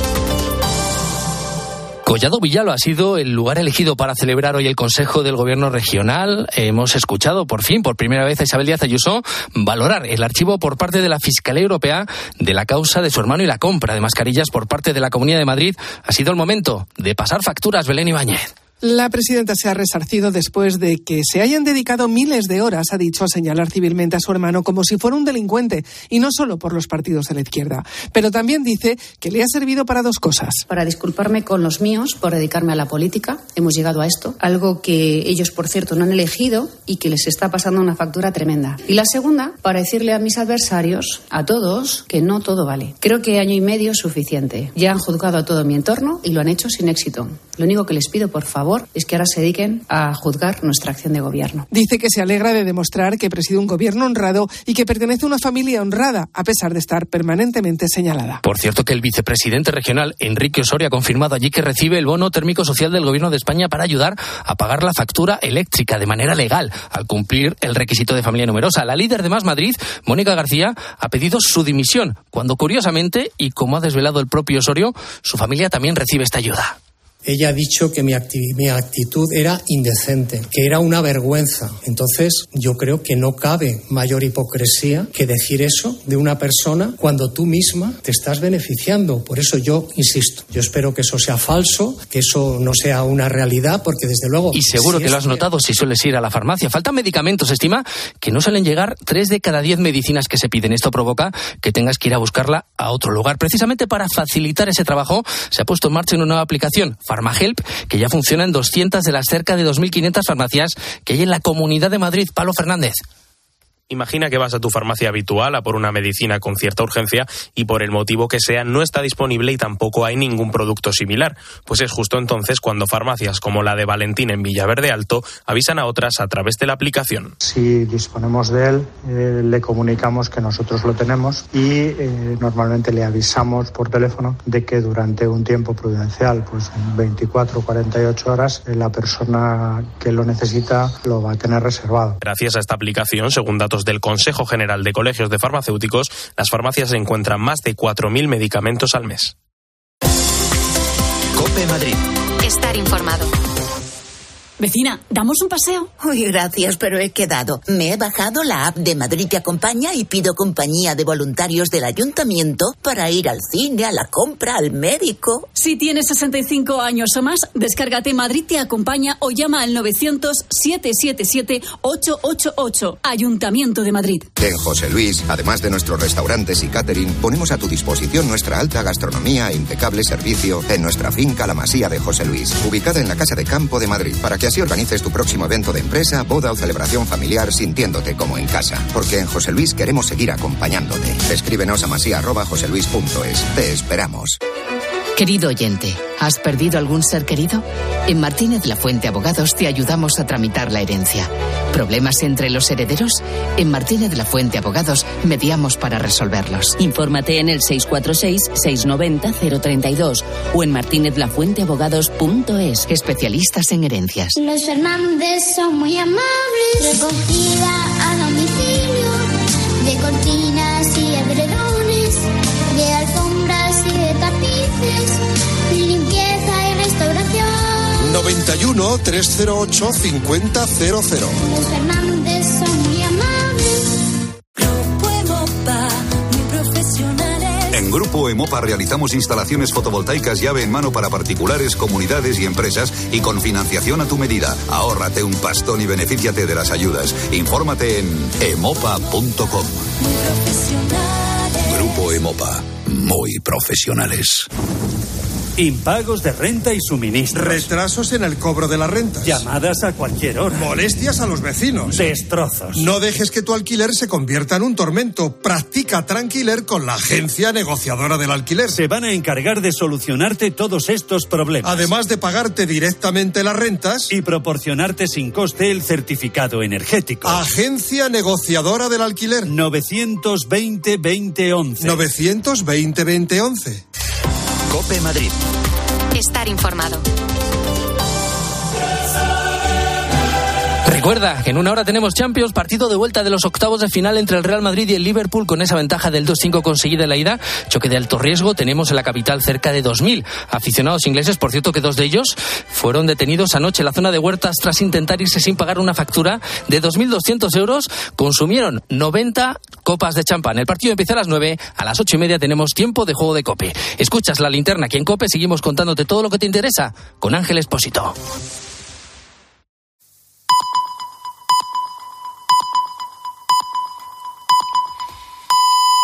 Collado Villalba ha sido el lugar elegido para celebrar hoy el Consejo del Gobierno Regional. Hemos escuchado por primera vez a Isabel Díaz Ayuso valorar el archivo por parte de la Fiscalía Europea de la causa de su hermano y la compra de mascarillas por parte de la Comunidad de Madrid. Ha sido el momento de pasar facturas, Belén Ibáñez. La presidenta se ha resarcido después de que se hayan dedicado miles de horas, ha dicho, a señalar civilmente a su hermano como si fuera un delincuente, y no solo por los partidos de la izquierda. Pero también dice que le ha servido para dos cosas. Para disculparme con los míos por dedicarme a la política. Hemos llegado a esto, algo que ellos, por cierto, no han elegido y que les está pasando una factura tremenda. Y la segunda, para decirle a mis adversarios, a todos, que no todo vale. Creo que año y medio es suficiente. Ya han juzgado a todo mi entorno y lo han hecho sin éxito. Lo único que les pido, por favor, es que ahora se dediquen a juzgar nuestra acción de gobierno. Dice que se alegra de demostrar que preside un gobierno honrado y que pertenece a una familia honrada, a pesar de estar permanentemente señalada. Por cierto, que el vicepresidente regional, Enrique Osorio, ha confirmado allí que recibe el bono térmico social del Gobierno de España para ayudar a pagar la factura eléctrica de manera legal, al cumplir el requisito de familia numerosa. La líder de Más Madrid, Mónica García, ha pedido su dimisión, cuando curiosamente, y como ha desvelado el propio Osorio, su familia también recibe esta ayuda. Ella ha dicho que mi actitud era indecente, que era una vergüenza. Entonces, yo creo que no cabe mayor hipocresía que decir eso de una persona cuando tú misma te estás beneficiando. Por eso yo insisto, yo espero que eso sea falso, que eso no sea una realidad, porque desde luego... Y seguro que lo has notado si sueles ir a la farmacia. Faltan medicamentos. Se estima que no suelen llegar 3 de cada 10 medicinas que se piden. Esto provoca que tengas que ir a buscarla a otro lugar. Precisamente para facilitar ese trabajo, se ha puesto en marcha una nueva aplicación, PharmaHelp, que ya funciona en 200 de las cerca de 2.500 farmacias que hay en la Comunidad de Madrid. Pablo Fernández. Imagina que vas a tu farmacia habitual a por una medicina con cierta urgencia y por el motivo que sea no está disponible y tampoco hay ningún producto similar. Pues es justo entonces cuando farmacias como la de Valentín en Villaverde Alto avisan a otras a través de la aplicación. Si disponemos de él, le comunicamos que nosotros lo tenemos y normalmente le avisamos por teléfono de que durante un tiempo prudencial, pues en 24 o 48 horas, la persona que lo necesita lo va a tener reservado. Gracias a esta aplicación, según datos del Consejo General de Colegios de Farmacéuticos, las farmacias encuentran más de 4.000 medicamentos al mes. COPE Madrid. Estar informado. Vecina, ¿damos un paseo? Uy, gracias, pero he quedado. Me he bajado la app de Madrid Te Acompaña y pido compañía de voluntarios del ayuntamiento para ir al cine, a la compra, al médico. Si tienes 65 años o más, descárgate Madrid Te Acompaña o llama al 900-777-888. Ayuntamiento de Madrid. En José Luis, además de nuestros restaurantes y catering, ponemos a tu disposición nuestra alta gastronomía e impecable servicio en nuestra finca La Masía de José Luis, ubicada en la Casa de Campo de Madrid, para que así organices tu próximo evento de empresa, boda o celebración familiar sintiéndote como en casa. Porque en José Luis queremos seguir acompañándote. Escríbenos a masía@joseluis.es. Te esperamos. Querido oyente, ¿has perdido algún ser querido? En Martínez La Fuente Abogados te ayudamos a tramitar la herencia. ¿Problemas entre los herederos? En Martínez La Fuente Abogados mediamos para resolverlos. Infórmate en el 646-690-032 o en martinezlafuenteabogados.es. Especialistas en herencias. Los Fernández son muy amables. Recogida a domicilio de cortinas y edredones, de alfombras y de tapices, limpieza y restauración. 91 308 5000. Los Fernández son muy amables. Grupo Emopa, muy Grupo Emopa realizamos instalaciones fotovoltaicas llave en mano para particulares, comunidades y empresas y con financiación a tu medida. Ahórrate un pastón y benefíciate de las ayudas. Infórmate en emopa.com. Grupo Emopa. Muy profesionales. Impagos de renta y suministros. Retrasos en el cobro de las rentas. Llamadas a cualquier hora. Molestias a los vecinos. Destrozos. No dejes que tu alquiler se convierta en un tormento. Practica Tranquiler con la agencia negociadora del alquiler. Se van a encargar de solucionarte todos estos problemas. Además de pagarte directamente las rentas y proporcionarte sin coste el certificado energético. Agencia negociadora del alquiler. 920-2011. 920-2011. COPE Madrid. Estar informado. Recuerda que en una hora tenemos Champions, partido de vuelta de los octavos de final entre el Real Madrid y el Liverpool con esa ventaja del 2-5 conseguida en la ida. Choque de alto riesgo, tenemos en la capital cerca de 2.000 aficionados ingleses, por cierto que 2 de ellos fueron detenidos anoche en la zona de Huertas tras intentar irse sin pagar una factura de 2.200 euros. Consumieron 90 copas de champán. El partido empieza a las 9, a las 8:30 tenemos tiempo de juego de COPE. Escuchas La Linterna aquí en COPE, seguimos contándote todo lo que te interesa con Ángel Expósito.